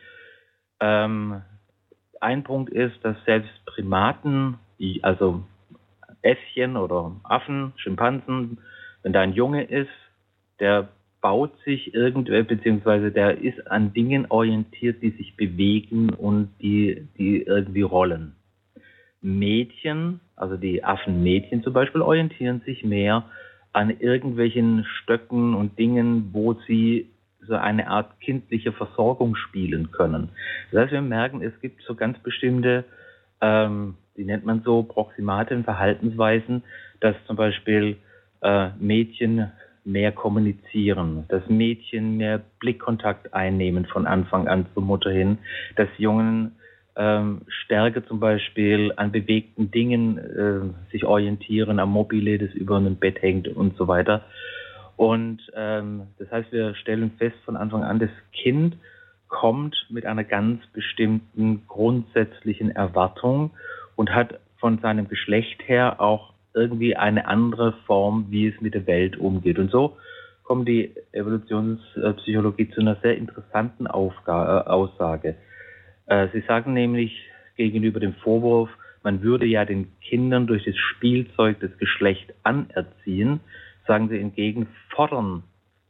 ein Punkt ist, dass selbst Primaten, also Äffchen oder Affen, Schimpansen, wenn da ein Junge ist, der baut sich beziehungsweise der ist an Dingen orientiert, die sich bewegen und die irgendwie rollen. Mädchen, also die Affenmädchen zum Beispiel, orientieren sich mehr an irgendwelchen Stöcken und Dingen, wo sie so eine Art kindliche Versorgung spielen können. Das heißt, wir merken, es gibt so ganz bestimmte, die nennt man so, proximate Verhaltensweisen, dass zum Beispiel Mädchen mehr kommunizieren, dass Mädchen mehr Blickkontakt einnehmen von Anfang an zur Mutter hin, dass Jungen stärker zum Beispiel an bewegten Dingen sich orientieren, am Mobile, das über einem Bett hängt und so weiter. Und das heißt, wir stellen fest von Anfang an, das Kind kommt mit einer ganz bestimmten grundsätzlichen Erwartung und hat von seinem Geschlecht her auch irgendwie eine andere Form, wie es mit der Welt umgeht. Und so kommt die Evolutionspsychologie zu einer sehr interessanten Aussage. Sie sagen nämlich gegenüber dem Vorwurf, man würde ja den Kindern durch das Spielzeug das Geschlecht anerziehen, sagen sie hingegen, fordern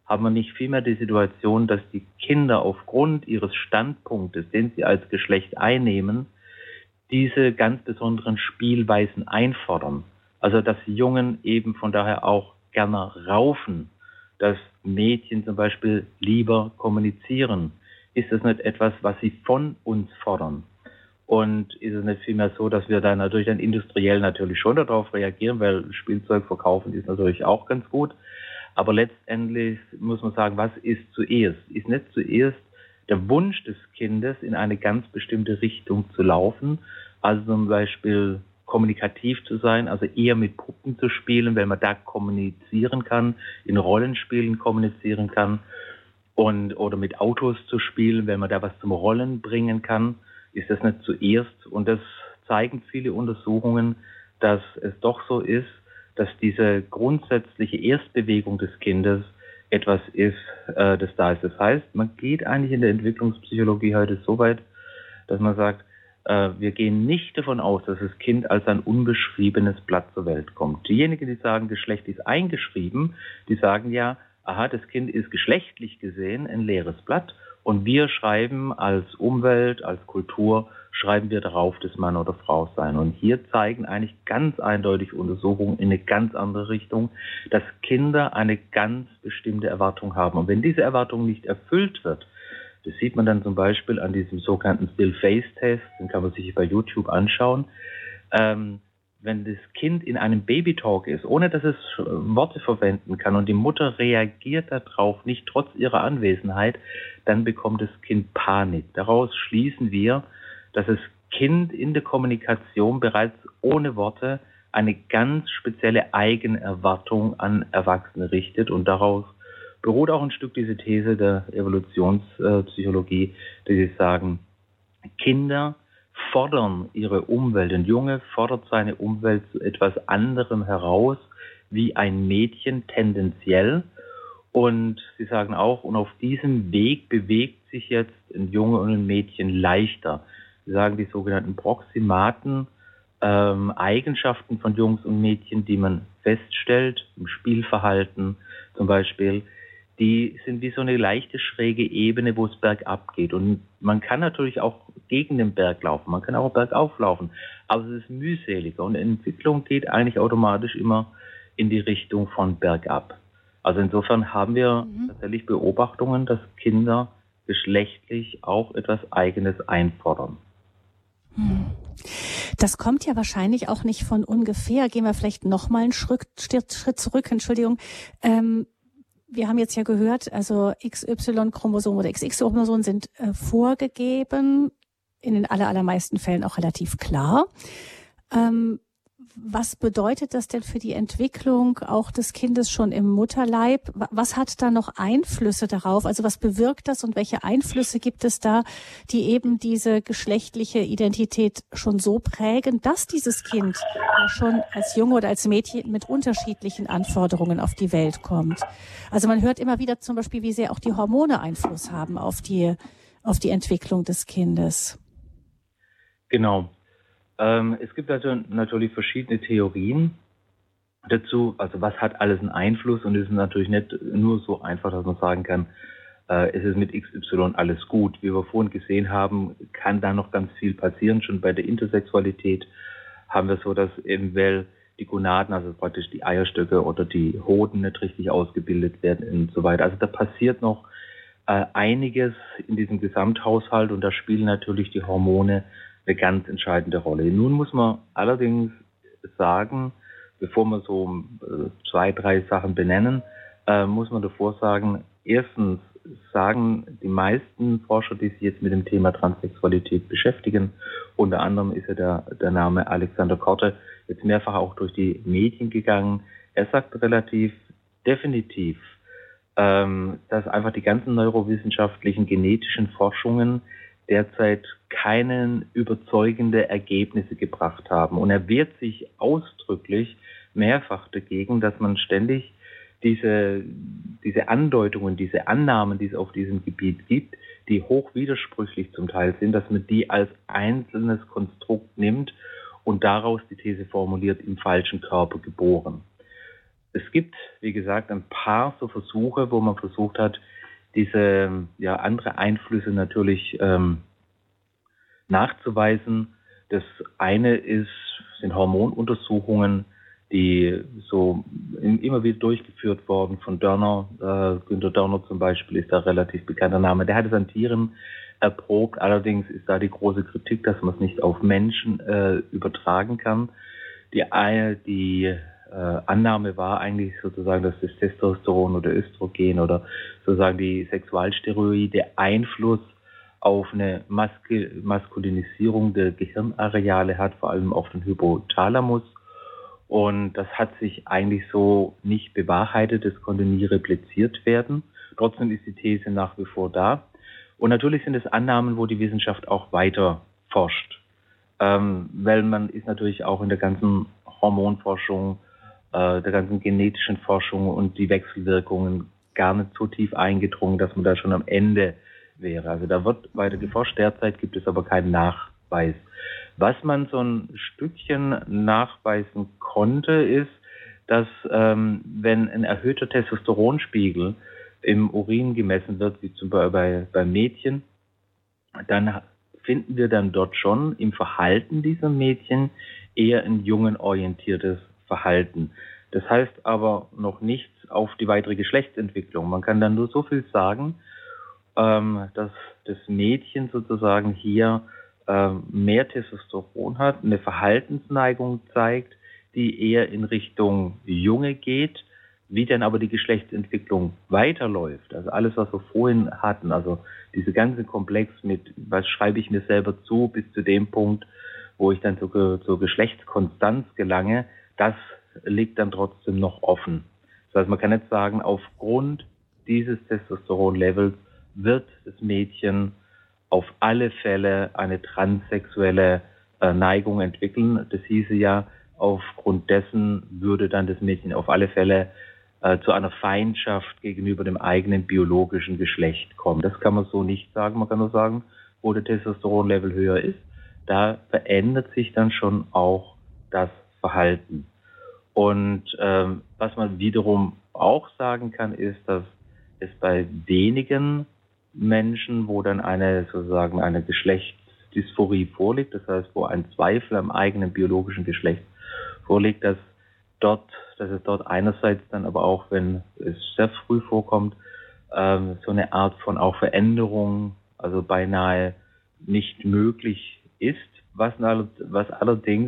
haben wir nicht vielmehr die Situation, dass die Kinder aufgrund ihres Standpunktes, den sie als Geschlecht einnehmen, diese ganz besonderen Spielweisen einfordern. Also dass Jungen eben von daher auch gerne raufen, dass Mädchen zum Beispiel lieber kommunizieren. Ist das nicht etwas, was sie von uns fordern? Und ist es nicht vielmehr so, dass wir da natürlich dann industriell natürlich schon darauf reagieren, weil Spielzeug verkaufen ist natürlich auch ganz gut. Aber letztendlich muss man sagen, was ist zuerst? Ist nicht zuerst der Wunsch des Kindes, in eine ganz bestimmte Richtung zu laufen, also zum Beispiel kommunikativ zu sein, also eher mit Puppen zu spielen, weil man da kommunizieren kann, in Rollenspielen kommunizieren kann oder mit Autos zu spielen, wenn man da was zum Rollen bringen kann, ist das nicht zuerst. Und das zeigen viele Untersuchungen, dass es doch so ist, dass diese grundsätzliche Erstbewegung des Kindes etwas ist, das da ist. Das heißt, man geht eigentlich in der Entwicklungspsychologie heute so weit, dass man sagt, wir gehen nicht davon aus, dass das Kind als ein unbeschriebenes Blatt zur Welt kommt. Diejenigen, die sagen, Geschlecht ist eingeschrieben, die sagen ja, aha, das Kind ist geschlechtlich gesehen ein leeres Blatt und wir schreiben als Umwelt, als Kultur, schreiben wir darauf, das Mann oder Frau sein. Und hier zeigen eigentlich ganz eindeutig Untersuchungen in eine ganz andere Richtung, dass Kinder eine ganz bestimmte Erwartung haben. Und wenn diese Erwartung nicht erfüllt wird, das sieht man dann zum Beispiel an diesem sogenannten Still-Face-Test, den kann man sich bei YouTube anschauen. Wenn das Kind in einem Babytalk ist, ohne dass es Worte verwenden kann und die Mutter reagiert darauf nicht trotz ihrer Anwesenheit, dann bekommt das Kind Panik. Daraus schließen wir, dass das Kind in der Kommunikation bereits ohne Worte eine ganz spezielle Eigenerwartung an Erwachsene richtet und daraus beruht auch ein Stück diese These der Evolutionspsychologie, die sie sagen, Kinder fordern ihre Umwelt. Ein Junge fordert seine Umwelt zu etwas anderem heraus, wie ein Mädchen tendenziell. Und sie sagen auch, und auf diesem Weg bewegt sich jetzt ein Junge und ein Mädchen leichter. Sie sagen, die sogenannten proximaten Eigenschaften von Jungs und Mädchen, die man feststellt, im Spielverhalten zum Beispiel, die sind wie so eine leichte schräge Ebene, wo es bergab geht. Und man kann natürlich auch gegen den Berg laufen, man kann auch bergauf laufen, aber es ist mühseliger. Und Entwicklung geht eigentlich automatisch immer in die Richtung von bergab. Also insofern haben wir tatsächlich Beobachtungen, dass Kinder geschlechtlich auch etwas Eigenes einfordern. Das kommt ja wahrscheinlich auch nicht von ungefähr. Gehen wir vielleicht noch mal einen Schritt zurück. Entschuldigung. Wir haben jetzt ja gehört, also XY-Chromosom oder XX-Chromosom sind vorgegeben, in den allermeisten Fällen auch relativ klar. Was bedeutet das denn für die Entwicklung auch des Kindes schon im Mutterleib? Was hat da noch Einflüsse darauf? Also was bewirkt das und welche Einflüsse gibt es da, die eben diese geschlechtliche Identität schon so prägen, dass dieses Kind ja schon als Junge oder als Mädchen mit unterschiedlichen Anforderungen auf die Welt kommt? Also man hört immer wieder zum Beispiel, wie sehr auch die Hormone Einfluss haben auf die Entwicklung des Kindes. Genau. Es gibt also natürlich verschiedene Theorien dazu, also was hat alles einen Einfluss, und es ist natürlich nicht nur so einfach, dass man sagen kann, es ist mit XY alles gut. Wie wir vorhin gesehen haben, kann da noch ganz viel passieren. Schon bei der Intersexualität haben wir so, dass eventuell die Gonaden, also praktisch die Eierstöcke oder die Hoden nicht richtig ausgebildet werden und so weiter. Also da passiert noch einiges in diesem Gesamthaushalt und da spielen natürlich die Hormone eine ganz entscheidende Rolle. Nun muss man allerdings sagen, bevor wir so 2, 3 Sachen benennen, muss man davor sagen, erstens sagen die meisten Forscher, die sich jetzt mit dem Thema Transsexualität beschäftigen, unter anderem ist ja der Name Alexander Korte jetzt mehrfach auch durch die Medien gegangen, er sagt relativ definitiv, dass einfach die ganzen neurowissenschaftlichen genetischen Forschungen derzeit keine überzeugende Ergebnisse gebracht haben. Und er wehrt sich ausdrücklich mehrfach dagegen, dass man ständig diese Andeutungen, diese Annahmen, die es auf diesem Gebiet gibt, die hoch widersprüchlich zum Teil sind, dass man die als einzelnes Konstrukt nimmt und daraus die These formuliert, im falschen Körper geboren. Es gibt, wie gesagt, ein paar so Versuche, wo man versucht hat, diese andere Einflüsse natürlich nachzuweisen. Das eine sind Hormonuntersuchungen, die so immer wieder durchgeführt worden von Dörner. Günter Dörner zum Beispiel ist da relativ bekannter Name. Der hat es an Tieren erprobt. Allerdings ist da die große Kritik, dass man es nicht auf Menschen übertragen kann. Die Annahme war eigentlich sozusagen, dass das Testosteron oder Östrogen oder sozusagen die Sexualsteroide Einfluss auf eine Maskulinisierung der Gehirnareale hat, vor allem auf den Hypothalamus. Und das hat sich eigentlich so nicht bewahrheitet, das konnte nie repliziert werden. Trotzdem ist die These nach wie vor da. Und natürlich sind es Annahmen, wo die Wissenschaft auch weiter forscht. Weil man ist natürlich auch in der ganzen Hormonforschung, der ganzen genetischen Forschung und die Wechselwirkungen gar nicht so tief eingedrungen, dass man da schon am Ende wäre. Also da wird weiter geforscht, derzeit gibt es aber keinen Nachweis. Was man so ein Stückchen nachweisen konnte, ist, dass wenn ein erhöhter Testosteronspiegel im Urin gemessen wird, wie zum Beispiel bei Mädchen, dann finden wir dann dort schon im Verhalten dieser Mädchen eher ein jungenorientiertes Verhalten. Das heißt aber noch nichts auf die weitere Geschlechtsentwicklung. Man kann dann nur so viel sagen, dass das Mädchen sozusagen hier mehr Testosteron hat, eine Verhaltensneigung zeigt, die eher in Richtung Junge geht, wie dann aber die Geschlechtsentwicklung weiterläuft. Also alles, was wir vorhin hatten, also diese ganze Komplex mit, was schreibe ich mir selber zu, bis zu dem Punkt, wo ich dann zur Geschlechtskonstanz gelange, das liegt dann trotzdem noch offen. Das heißt, man kann nicht sagen, aufgrund dieses Testosteronlevels wird das Mädchen auf alle Fälle eine transsexuelle Neigung entwickeln. Das hieße ja, aufgrund dessen würde dann das Mädchen auf alle Fälle zu einer Feindschaft gegenüber dem eigenen biologischen Geschlecht kommen. Das kann man so nicht sagen. Man kann nur sagen, wo der Testosteronlevel höher ist, da verändert sich dann schon auch das Verhalten. Und was man wiederum auch sagen kann, ist, dass es bei wenigen Menschen, wo dann eine Geschlechtsdysphorie vorliegt, das heißt, wo ein Zweifel am eigenen biologischen Geschlecht vorliegt, dass es dort einerseits dann aber auch, wenn es sehr früh vorkommt, so eine Art von auch Veränderung, also beinahe nicht möglich ist, was allerdings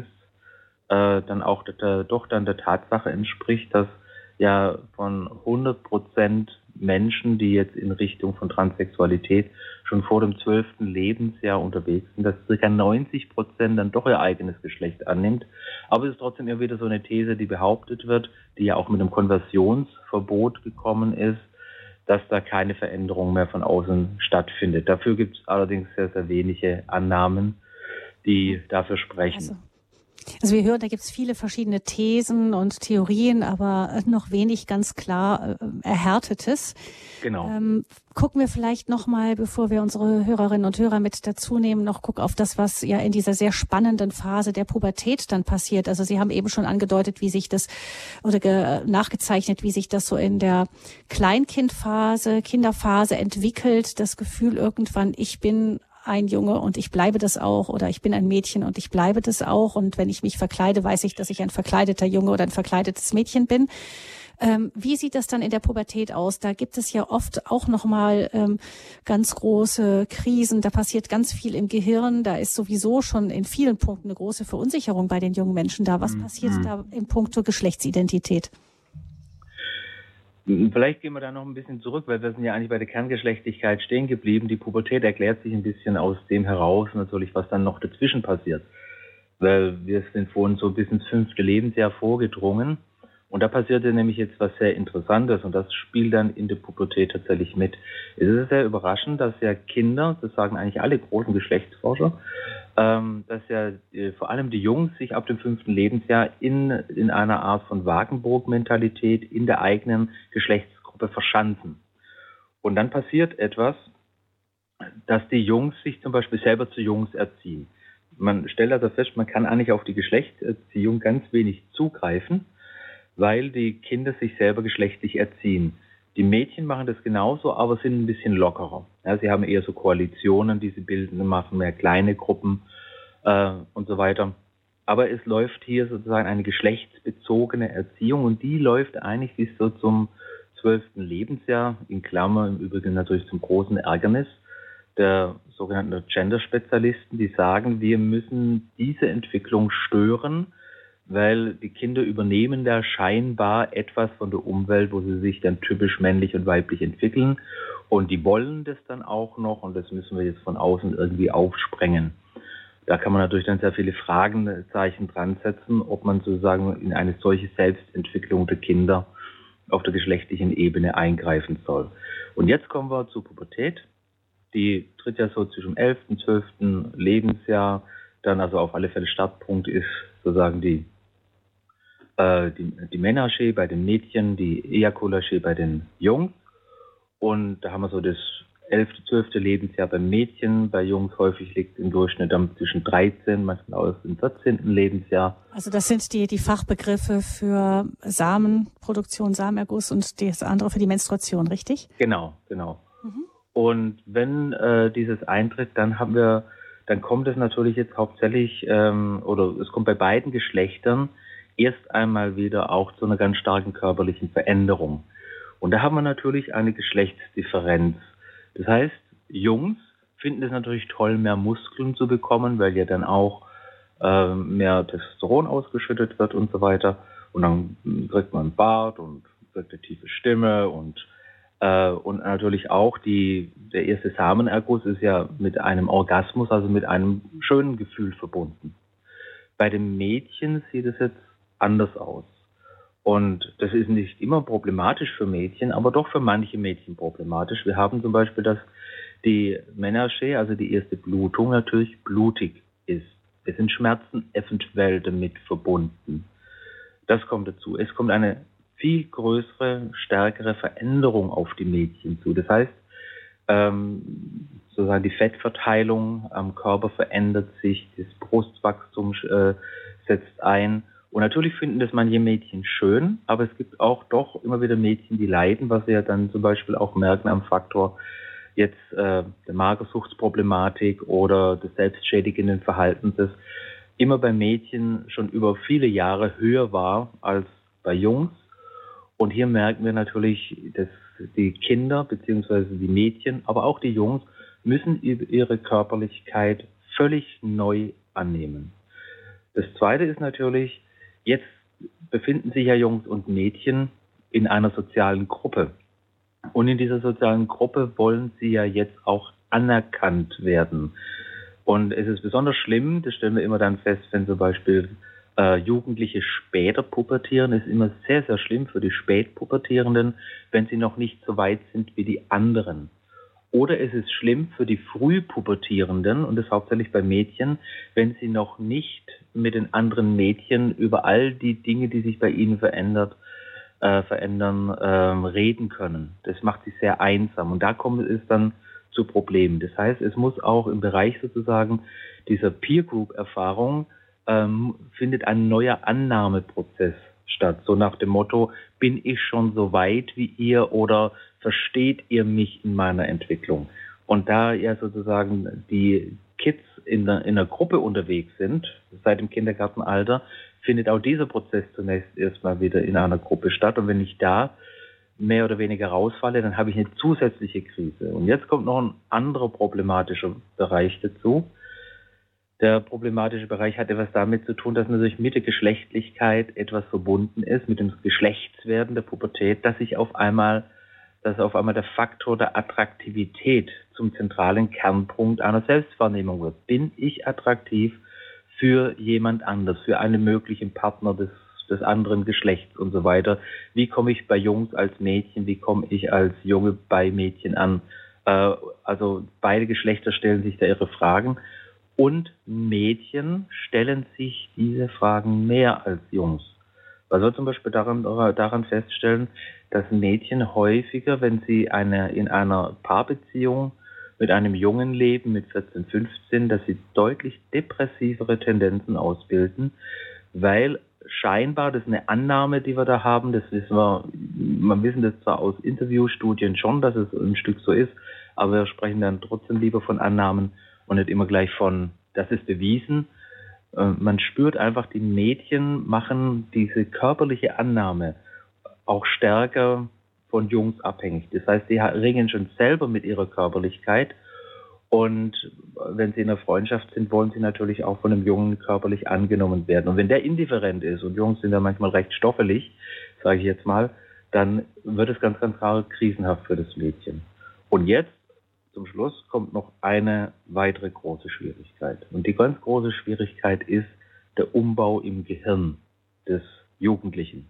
dann auch doch dann der Tatsache entspricht, dass ja von 100% Menschen, die jetzt in Richtung von Transsexualität schon vor dem 12. Lebensjahr unterwegs sind, dass ca. 90% dann doch ihr eigenes Geschlecht annimmt. Aber es ist trotzdem immer wieder so eine These, die behauptet wird, die ja auch mit einem Konversionsverbot gekommen ist, dass da keine Veränderung mehr von außen stattfindet. Dafür gibt es allerdings sehr, sehr wenige Annahmen, die dafür sprechen. Also wir hören, da gibt es viele verschiedene Thesen und Theorien, aber noch wenig ganz klar Erhärtetes. Genau. Gucken wir vielleicht nochmal, bevor wir unsere Hörerinnen und Hörer mit dazu nehmen, noch auf das, was ja in dieser sehr spannenden Phase der Pubertät dann passiert. Also Sie haben eben schon angedeutet, wie sich das oder nachgezeichnet, wie sich das so in der Kinderphase entwickelt. Das Gefühl irgendwann, ich bin ein Junge und ich bleibe das auch, oder ich bin ein Mädchen und ich bleibe das auch, und wenn ich mich verkleide, weiß ich, dass ich ein verkleideter Junge oder ein verkleidetes Mädchen bin. Wie sieht das dann in der Pubertät aus? Da gibt es ja oft auch nochmal ganz große Krisen, da passiert ganz viel im Gehirn, da ist sowieso schon in vielen Punkten eine große Verunsicherung bei den jungen Menschen da. Was passiert da in puncto Geschlechtsidentität? Vielleicht gehen wir da noch ein bisschen zurück, weil wir sind ja eigentlich bei der Kerngeschlechtlichkeit stehen geblieben. Die Pubertät erklärt sich ein bisschen aus dem heraus, natürlich, was dann noch dazwischen passiert. Weil wir sind vorhin so bis ins 5. Lebensjahr vorgedrungen. Und da passierte nämlich jetzt was sehr Interessantes, und das spielt dann in der Pubertät tatsächlich mit. Es ist sehr überraschend, dass ja Kinder, das sagen eigentlich alle großen Geschlechtsforscher, dass ja vor allem die Jungs sich ab dem 5. Lebensjahr in einer Art von Wagenburg-Mentalität in der eigenen Geschlechtsgruppe verschanzen. Und dann passiert etwas, dass die Jungs sich zum Beispiel selber zu Jungs erziehen. Man stellt also fest, man kann eigentlich auf die Geschlechtserziehung ganz wenig zugreifen, weil die Kinder sich selber geschlechtlich erziehen. Die Mädchen machen das genauso, aber sind ein bisschen lockerer. Ja, sie haben eher so Koalitionen, die sie bilden, machen mehr kleine Gruppen und so weiter. Aber es läuft hier sozusagen eine geschlechtsbezogene Erziehung und die läuft eigentlich bis so zum 12. Lebensjahr, in Klammer im Übrigen natürlich zum großen Ärgernis der sogenannten Gender-Spezialisten, die sagen, wir müssen diese Entwicklung stören, weil die Kinder übernehmen da scheinbar etwas von der Umwelt, wo sie sich dann typisch männlich und weiblich entwickeln und die wollen das dann auch noch und das müssen wir jetzt von außen irgendwie aufsprengen. Da kann man natürlich dann sehr viele Fragezeichen dran setzen, ob man sozusagen in eine solche Selbstentwicklung der Kinder auf der geschlechtlichen Ebene eingreifen soll. Und jetzt kommen wir zur Pubertät. Die tritt ja so zwischen dem 11. und 12. Lebensjahr. Dann also auf alle Fälle Startpunkt ist sozusagen die Menarche bei den Mädchen, die Ejakulache bei den Jungs. Und da haben wir so das 11., 12. Lebensjahr beim Mädchen. Bei Jungs häufig liegt im Durchschnitt dann zwischen 13, manchmal auch im 14. Lebensjahr. Also das sind die Fachbegriffe für Samenproduktion, Samenerguss und das andere für die Menstruation, richtig? Genau. Und wenn dieses eintritt, dann kommt es natürlich jetzt hauptsächlich, oder es kommt bei beiden Geschlechtern erst einmal wieder auch zu einer ganz starken körperlichen Veränderung. Und da haben wir natürlich eine Geschlechtsdifferenz. Das heißt, Jungs finden es natürlich toll, mehr Muskeln zu bekommen, weil ja dann auch mehr Testosteron ausgeschüttet wird und so weiter. Und dann kriegt man einen Bart und kriegt eine tiefe Stimme und natürlich auch der erste Samenerguss ist ja mit einem Orgasmus, also mit einem schönen Gefühl verbunden. Bei den Mädchen sieht es jetzt anders aus. Und das ist nicht immer problematisch für Mädchen, aber doch für manche Mädchen problematisch. Wir haben zum Beispiel, dass die Menarche, also die erste Blutung, natürlich blutig ist. Es sind Schmerzen eventuell damit verbunden. Das kommt dazu. Es kommt eine viel größere, stärkere Veränderung auf die Mädchen zu. Das heißt, sozusagen die Fettverteilung am Körper verändert sich, das Brustwachstum setzt ein. Und natürlich finden das manche Mädchen schön, aber es gibt auch doch immer wieder Mädchen, die leiden, was wir ja dann zum Beispiel auch merken am Faktor jetzt der Magersuchtsproblematik oder des selbstschädigenden Verhaltens, das immer bei Mädchen schon über viele Jahre höher war als bei Jungs. Und hier merken wir natürlich, dass die Kinder bzw. die Mädchen, aber auch die Jungs, müssen ihre Körperlichkeit völlig neu annehmen. Das Zweite ist natürlich, jetzt befinden sich ja Jungs und Mädchen in einer sozialen Gruppe. Und in dieser sozialen Gruppe wollen sie ja jetzt auch anerkannt werden. Und es ist besonders schlimm, das stellen wir immer dann fest, wenn zum Beispiel Jugendliche später pubertieren, ist immer sehr, sehr schlimm für die Spätpubertierenden, wenn sie noch nicht so weit sind wie die anderen. Oder es ist schlimm für die Frühpubertierenden, und das hauptsächlich bei Mädchen, wenn sie noch nicht mit den anderen Mädchen über all die Dinge, die sich bei ihnen verändern, reden können. Das macht sie sehr einsam und da kommt es dann zu Problemen. Das heißt, es muss auch im Bereich sozusagen dieser Peer-Group-Erfahrung findet ein neuer Annahmeprozess statt. So nach dem Motto, bin ich schon so weit wie ihr oder versteht ihr mich in meiner Entwicklung? Und da ja sozusagen die Kids in einer Gruppe unterwegs sind, seit dem Kindergartenalter, findet auch dieser Prozess zunächst erstmal wieder in einer Gruppe statt. Und wenn ich da mehr oder weniger rausfalle, dann habe ich eine zusätzliche Krise. Und jetzt kommt noch ein anderer problematischer Bereich dazu. Der problematische Bereich hat etwas damit zu tun, dass natürlich mit der Geschlechtlichkeit etwas verbunden ist, mit dem Geschlechtswerden der Pubertät, dass auf einmal der Faktor der Attraktivität zum zentralen Kernpunkt einer Selbstwahrnehmung wird. Bin ich attraktiv für jemand anders, für einen möglichen Partner des anderen Geschlechts und so weiter? Wie komme ich bei Jungs als Mädchen, wie komme ich als Junge bei Mädchen an? Also beide Geschlechter stellen sich da ihre Fragen. Und Mädchen stellen sich diese Fragen mehr als Jungs. Man soll zum Beispiel daran feststellen, dass Mädchen häufiger, wenn sie in einer Paarbeziehung mit einem Jungen leben, mit 14, 15, dass sie deutlich depressivere Tendenzen ausbilden, weil scheinbar, das ist eine Annahme, die wir da haben, das wissen wir wissen das zwar aus Interviewstudien schon, dass es ein Stück so ist, aber wir sprechen dann trotzdem lieber von Annahmen und nicht immer gleich von, das ist bewiesen. Man spürt einfach, die Mädchen machen diese körperliche Annahme auch stärker von Jungs abhängig. Das heißt, die ringen schon selber mit ihrer Körperlichkeit und wenn sie in einer Freundschaft sind, wollen sie natürlich auch von einem Jungen körperlich angenommen werden. Und wenn der indifferent ist, und Jungs sind ja manchmal recht stoffelig, sage ich jetzt mal, dann wird es ganz, ganz krisenhaft für das Mädchen. Und jetzt, zum Schluss, kommt noch eine weitere große Schwierigkeit. Und die ganz große Schwierigkeit ist der Umbau im Gehirn des Jugendlichen.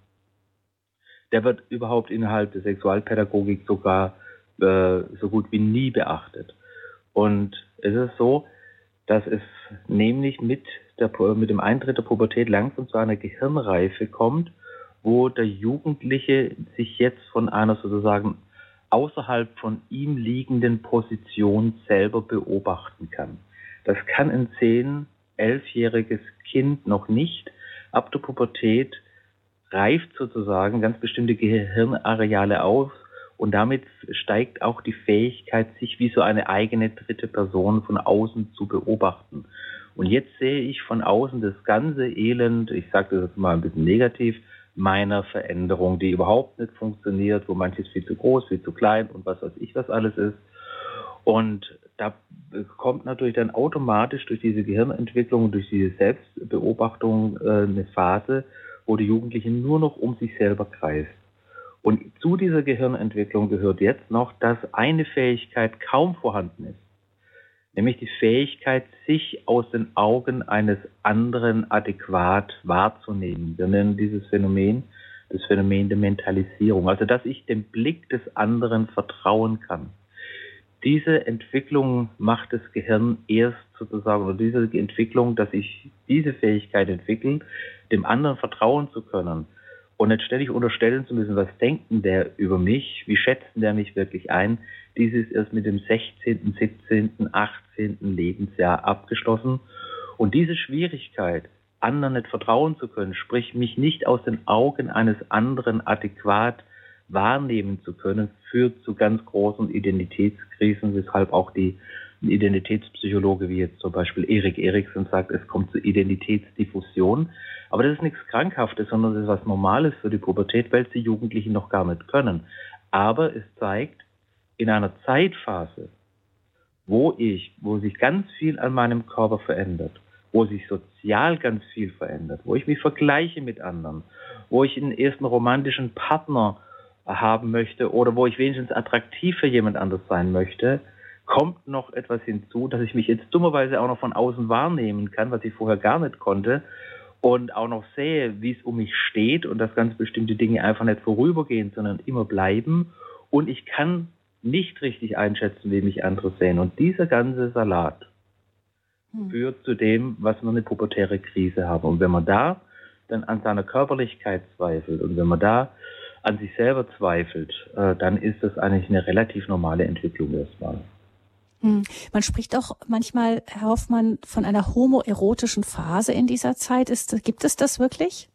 Der wird überhaupt innerhalb der Sexualpädagogik sogar so gut wie nie beachtet. Und es ist so, dass es nämlich mit dem Eintritt der Pubertät langsam zu einer Gehirnreife kommt, wo der Jugendliche sich jetzt von einer sozusagen außerhalb von ihm liegenden Position selber beobachten kann. Das kann ein 10-, 11-jähriges Kind noch nicht. Ab der Pubertät reift sozusagen ganz bestimmte Gehirnareale aus und damit steigt auch die Fähigkeit, sich wie so eine eigene dritte Person von außen zu beobachten. Und jetzt sehe ich von außen das ganze Elend, ich sage das jetzt mal ein bisschen negativ, meiner Veränderung, die überhaupt nicht funktioniert, wo manches viel zu groß, viel zu klein und was weiß ich, was alles ist. Und da kommt natürlich dann automatisch durch diese Gehirnentwicklung, durch diese Selbstbeobachtung eine Phase, wo die Jugendliche nur noch um sich selber kreist. Und zu dieser Gehirnentwicklung gehört jetzt noch, dass eine Fähigkeit kaum vorhanden ist, nämlich die Fähigkeit, sich aus den Augen eines anderen adäquat wahrzunehmen. Wir nennen dieses Phänomen das Phänomen der Mentalisierung, also dass ich dem Blick des anderen vertrauen kann. Diese Entwicklung macht das Gehirn erst sozusagen, oder diese Entwicklung, dass ich diese Fähigkeit entwickle, dem anderen vertrauen zu können und nicht ständig unterstellen zu müssen, was denkt denn der über mich, wie schätzt der mich wirklich ein, dieses ist erst mit dem 16., 17., 18. Lebensjahr abgeschlossen. Und diese Schwierigkeit, anderen nicht vertrauen zu können, sprich mich nicht aus den Augen eines anderen adäquat wahrnehmen zu können, führt zu ganz großen Identitätskrisen, weshalb auch ein Identitätspsychologe wie jetzt zum Beispiel Erik Erikson sagt, es kommt zu Identitätsdiffusion. Aber das ist nichts Krankhaftes, sondern das ist was Normales für die Pubertät, weil es die Jugendlichen noch gar nicht können. Aber es zeigt, in einer Zeitphase, wo sich ganz viel an meinem Körper verändert, wo sich sozial ganz viel verändert, wo ich mich vergleiche mit anderen, wo ich einen ersten romantischen Partner haben möchte oder wo ich wenigstens attraktiv für jemand anderes sein möchte, kommt noch etwas hinzu, dass ich mich jetzt dummerweise auch noch von außen wahrnehmen kann, was ich vorher gar nicht konnte und auch noch sehe, wie es um mich steht und dass ganz bestimmte Dinge einfach nicht vorübergehen, sondern immer bleiben und ich kann nicht richtig einschätzen, wie mich andere sehen. Und dieser ganze Salat führt zu dem, was wir eine pubertäre Krise haben. Und wenn man da dann an seiner Körperlichkeit zweifelt und wenn man da an sich selber zweifelt, dann ist das eigentlich eine relativ normale Entwicklung erstmal. Man spricht auch manchmal, Herr Hoffmann, von einer homoerotischen Phase in dieser Zeit. Gibt es das wirklich?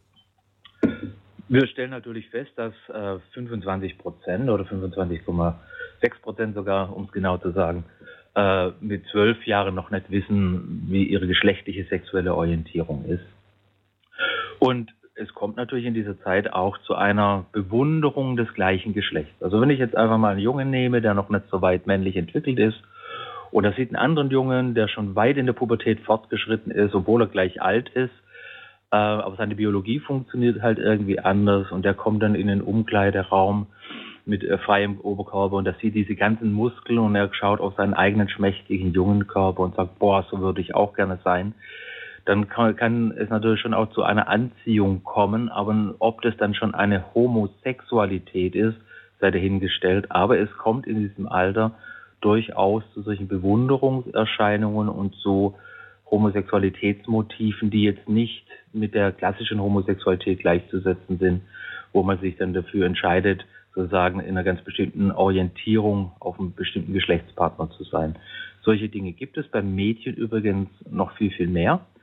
Wir stellen natürlich fest, dass 25% oder 25,6% sogar, um es genau zu sagen, mit 12 Jahren noch nicht wissen, wie ihre geschlechtliche sexuelle Orientierung ist. Und es kommt natürlich in dieser Zeit auch zu einer Bewunderung des gleichen Geschlechts. Also wenn ich jetzt einfach mal einen Jungen nehme, der noch nicht so weit männlich entwickelt ist, oder sieht einen anderen Jungen, der schon weit in der Pubertät fortgeschritten ist, obwohl er gleich alt ist, aber seine Biologie funktioniert halt irgendwie anders und der kommt dann in den Umkleideraum mit freiem Oberkörper und da sieht diese ganzen Muskeln und er schaut auf seinen eigenen schmächtigen jungen Körper und sagt, boah, so würde ich auch gerne sein. Dann kann es natürlich schon auch zu einer Anziehung kommen, aber ob das dann schon eine Homosexualität ist, sei dahingestellt. Aber es kommt in diesem Alter durchaus zu solchen Bewunderungserscheinungen und zu Homosexualitätsmotiven, die jetzt nicht mit der klassischen Homosexualität gleichzusetzen sind, wo man sich dann dafür entscheidet, sozusagen in einer ganz bestimmten Orientierung auf einen bestimmten Geschlechtspartner zu sein. Solche Dinge gibt es beim Mädchen übrigens noch viel, viel mehr.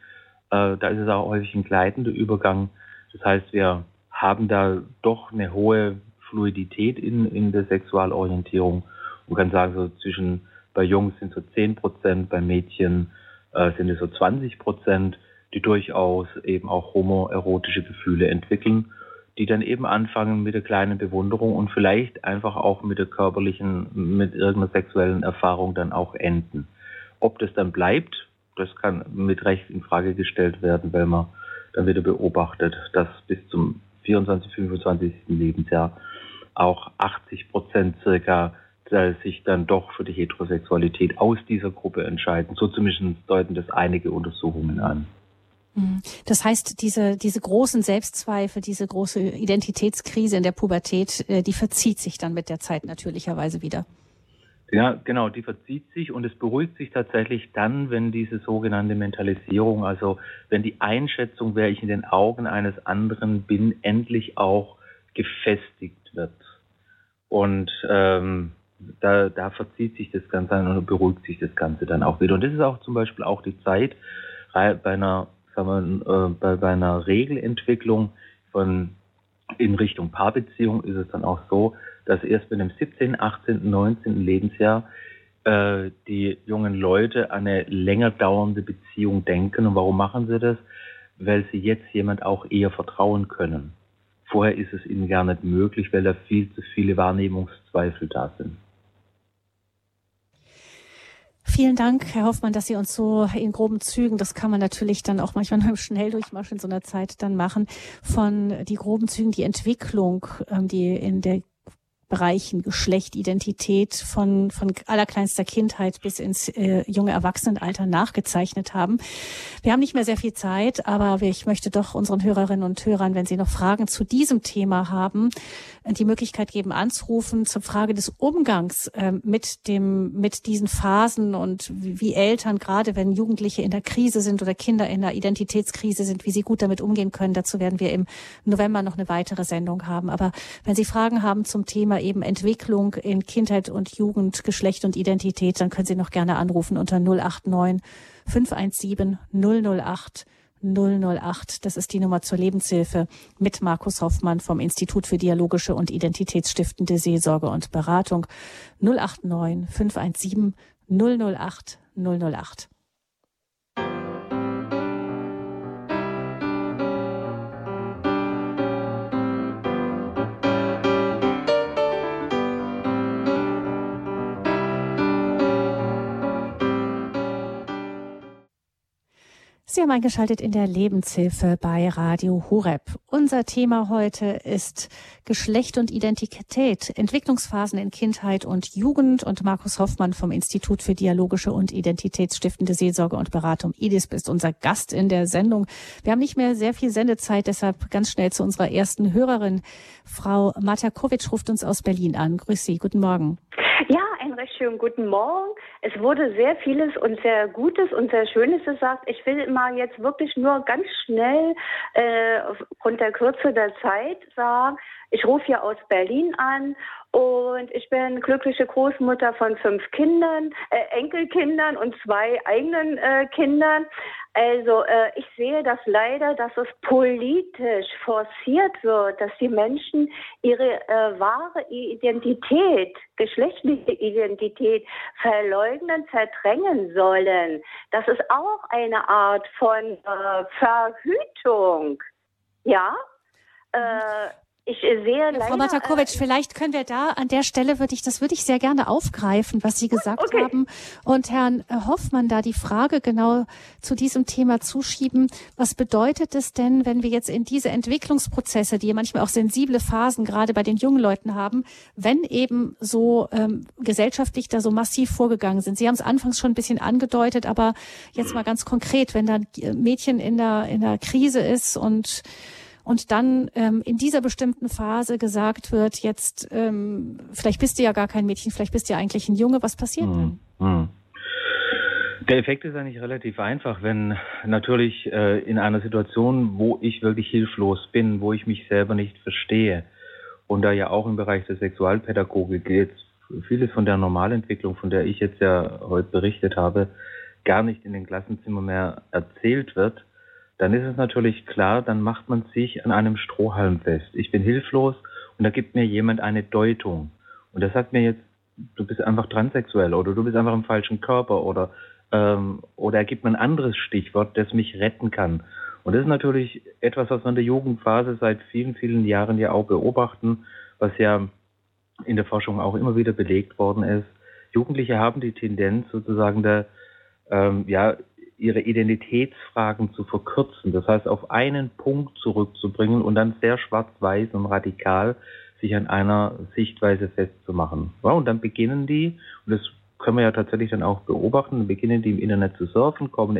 Da ist es auch häufig ein gleitender Übergang. Das heißt, wir haben da doch eine hohe Fluidität in der Sexualorientierung. Man kann sagen, bei Jungs sind so 10%, bei Mädchen sind es so 20%, die durchaus eben auch homoerotische Gefühle entwickeln, die dann eben anfangen mit der kleinen Bewunderung und vielleicht einfach auch mit mit irgendeiner sexuellen Erfahrung dann auch enden. Ob das dann bleibt, das kann mit Recht in Frage gestellt werden, weil man dann wieder beobachtet, dass bis zum 24., 25. Lebensjahr auch 80% circa sich dann doch für die Heterosexualität aus dieser Gruppe entscheiden. So zumindest deuten das einige Untersuchungen an. Das heißt, diese großen Selbstzweifel, diese große Identitätskrise in der Pubertät, die verzieht sich dann mit der Zeit natürlicherweise wieder. Ja, genau, die verzieht sich und es beruhigt sich tatsächlich dann, wenn diese sogenannte Mentalisierung, also wenn die Einschätzung, wer ich in den Augen eines anderen bin, endlich auch gefestigt wird. Und da verzieht sich das Ganze und beruhigt sich das Ganze dann auch wieder. Und das ist auch zum Beispiel auch die Zeit bei einer Regelentwicklung in Richtung Paarbeziehung ist es dann auch so, dass erst mit dem 17., 18., 19. Lebensjahr die jungen Leute an eine länger dauernde Beziehung denken. Und warum machen sie das? Weil sie jetzt jemand auch eher vertrauen können. Vorher ist es ihnen gar nicht möglich, weil da viel zu viele Wahrnehmungszweifel da sind. Vielen Dank, Herr Hoffmann, dass Sie uns so in groben Zügen, das kann man natürlich dann auch manchmal im Schnelldurchmarsch in so einer Zeit dann machen, von die groben Zügen, die Entwicklung, die in der Bereichen Geschlecht, Identität von allerkleinster Kindheit bis ins junge Erwachsenenalter nachgezeichnet haben. Wir haben nicht mehr sehr viel Zeit, aber ich möchte doch unseren Hörerinnen und Hörern, wenn sie noch Fragen zu diesem Thema haben, die Möglichkeit geben, anzurufen zur Frage des Umgangs mit diesen Phasen und wie Eltern, gerade wenn Jugendliche in der Krise sind oder Kinder in der Identitätskrise sind, wie sie gut damit umgehen können. Dazu werden wir im November noch eine weitere Sendung haben. Aber wenn Sie Fragen haben zum Thema eben Entwicklung in Kindheit und Jugend, Geschlecht und Identität, dann können Sie noch gerne anrufen unter 089 517 008 008. Das ist die Nummer zur Lebenshilfe mit Markus Hoffmann vom Institut für dialogische und identitätsstiftende Seelsorge und Beratung. 089 517 008 008. Sie haben eingeschaltet in der Lebenshilfe bei Radio Horeb. Unser Thema heute ist Geschlecht und Identität, Entwicklungsphasen in Kindheit und Jugend. Und Markus Hoffmann vom Institut für dialogische und identitätsstiftende Seelsorge und Beratung IDISB ist unser Gast in der Sendung. Wir haben nicht mehr sehr viel Sendezeit, deshalb ganz schnell zu unserer ersten Hörerin. Frau Matakovic ruft uns aus Berlin an. Grüß Sie, guten Morgen. Ja, einen recht schönen guten Morgen. Es wurde sehr vieles und sehr Gutes und sehr Schönes gesagt. Ich will mal jetzt wirklich nur ganz schnell aufgrund der Kürze der Zeit sagen, ich rufe hier aus Berlin an und ich bin glückliche Großmutter von 5 Enkelkindern und 2 eigenen Kindern. Also ich sehe das leider, dass es politisch forciert wird, dass die Menschen ihre wahre Identität, geschlechtliche Identität verleugnen, verdrängen sollen. Das ist auch eine Art von Verhütung. Ja? Ich sehe leider, Frau Matakovic, vielleicht können wir da an der Stelle würde ich sehr gerne aufgreifen, was Sie gesagt haben und Herrn Hoffmann da die Frage genau zu diesem Thema zuschieben. Was bedeutet es denn, wenn wir jetzt in diese Entwicklungsprozesse, die manchmal auch sensible Phasen gerade bei den jungen Leuten haben, wenn eben so gesellschaftlich da so massiv vorgegangen sind? Sie haben es anfangs schon ein bisschen angedeutet, aber jetzt mal ganz konkret, wenn da ein Mädchen in der Krise ist und dann in dieser bestimmten Phase gesagt wird, jetzt vielleicht bist du ja gar kein Mädchen, vielleicht bist du ja eigentlich ein Junge, was passiert dann? Der Effekt ist eigentlich relativ einfach, wenn natürlich in einer Situation, wo ich wirklich hilflos bin, wo ich mich selber nicht verstehe und da ja auch im Bereich der Sexualpädagogik jetzt vieles von der Normalentwicklung, von der ich jetzt ja heute berichtet habe, gar nicht in den Klassenzimmern mehr erzählt wird, dann ist es natürlich klar, dann macht man sich an einem Strohhalm fest. Ich bin hilflos und da gibt mir jemand eine Deutung. Und der sagt mir jetzt, du bist einfach transsexuell oder du bist einfach im falschen Körper oder er gibt mir ein anderes Stichwort, das mich retten kann. Und das ist natürlich etwas, was wir in der Jugendphase seit vielen, vielen Jahren ja auch beobachten, was ja in der Forschung auch immer wieder belegt worden ist. Jugendliche haben die Tendenz, sozusagen ihre Identitätsfragen zu verkürzen. Das heißt, auf einen Punkt zurückzubringen und dann sehr schwarz-weiß und radikal sich an einer Sichtweise festzumachen. Ja, und dann beginnen die, und das können wir ja tatsächlich dann auch beobachten, dann beginnen die im Internet zu surfen, kommen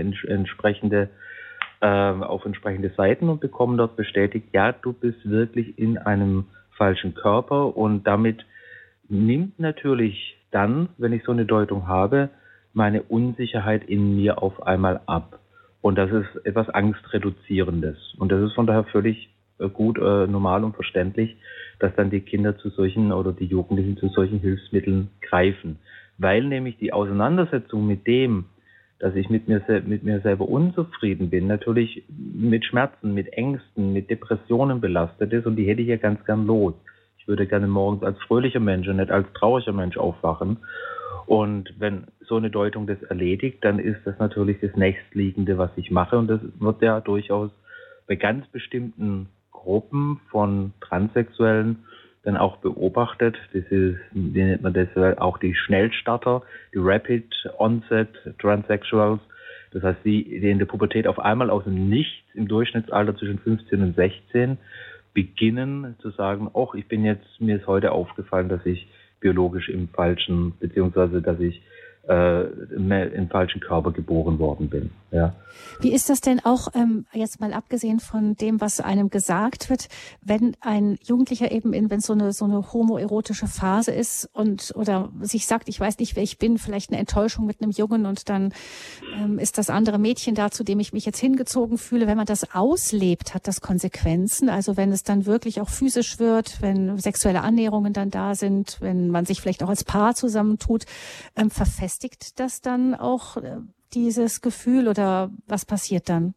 auf entsprechende Seiten und bekommen dort bestätigt, ja, du bist wirklich in einem falschen Körper, und damit nimmt natürlich dann, wenn ich so eine Deutung habe, meine Unsicherheit in mir auf einmal ab. Und das ist etwas Angstreduzierendes. Und das ist von daher völlig gut, normal und verständlich, dass dann die Kinder zu solchen oder die Jugendlichen zu solchen Hilfsmitteln greifen. Weil nämlich die Auseinandersetzung mit dem, dass ich mit mir selber unzufrieden bin, natürlich mit Schmerzen, mit Ängsten, mit Depressionen belastet ist, und die hätte ich ja ganz gern los. Ich würde gerne morgens als fröhlicher Mensch und nicht als trauriger Mensch aufwachen. Und wenn so eine Deutung das erledigt, dann ist das natürlich das Nächstliegende, was ich mache. Und das wird ja durchaus bei ganz bestimmten Gruppen von Transsexuellen dann auch beobachtet. Wie nennt man das, auch die Schnellstarter, die Rapid Onset Transsexuals. Das heißt, die in der Pubertät auf einmal aus dem Nichts im Durchschnittsalter zwischen 15 und 16 beginnen zu sagen, mir ist heute aufgefallen, dass ich biologisch beziehungsweise dass ich im falschen Körper geboren worden bin. Ja. Wie ist das denn auch, jetzt mal abgesehen von dem, was einem gesagt wird, wenn ein Jugendlicher wenn es so eine homoerotische Phase ist oder sich sagt, ich weiß nicht, wer ich bin, vielleicht eine Enttäuschung mit einem Jungen, und dann ist das andere Mädchen da, zu dem ich mich jetzt hingezogen fühle. Wenn man das auslebt, hat das Konsequenzen? Also wenn es dann wirklich auch physisch wird, wenn sexuelle Annäherungen dann da sind, wenn man sich vielleicht auch als Paar zusammentut, verfestigt das dann auch dieses Gefühl, oder was passiert dann?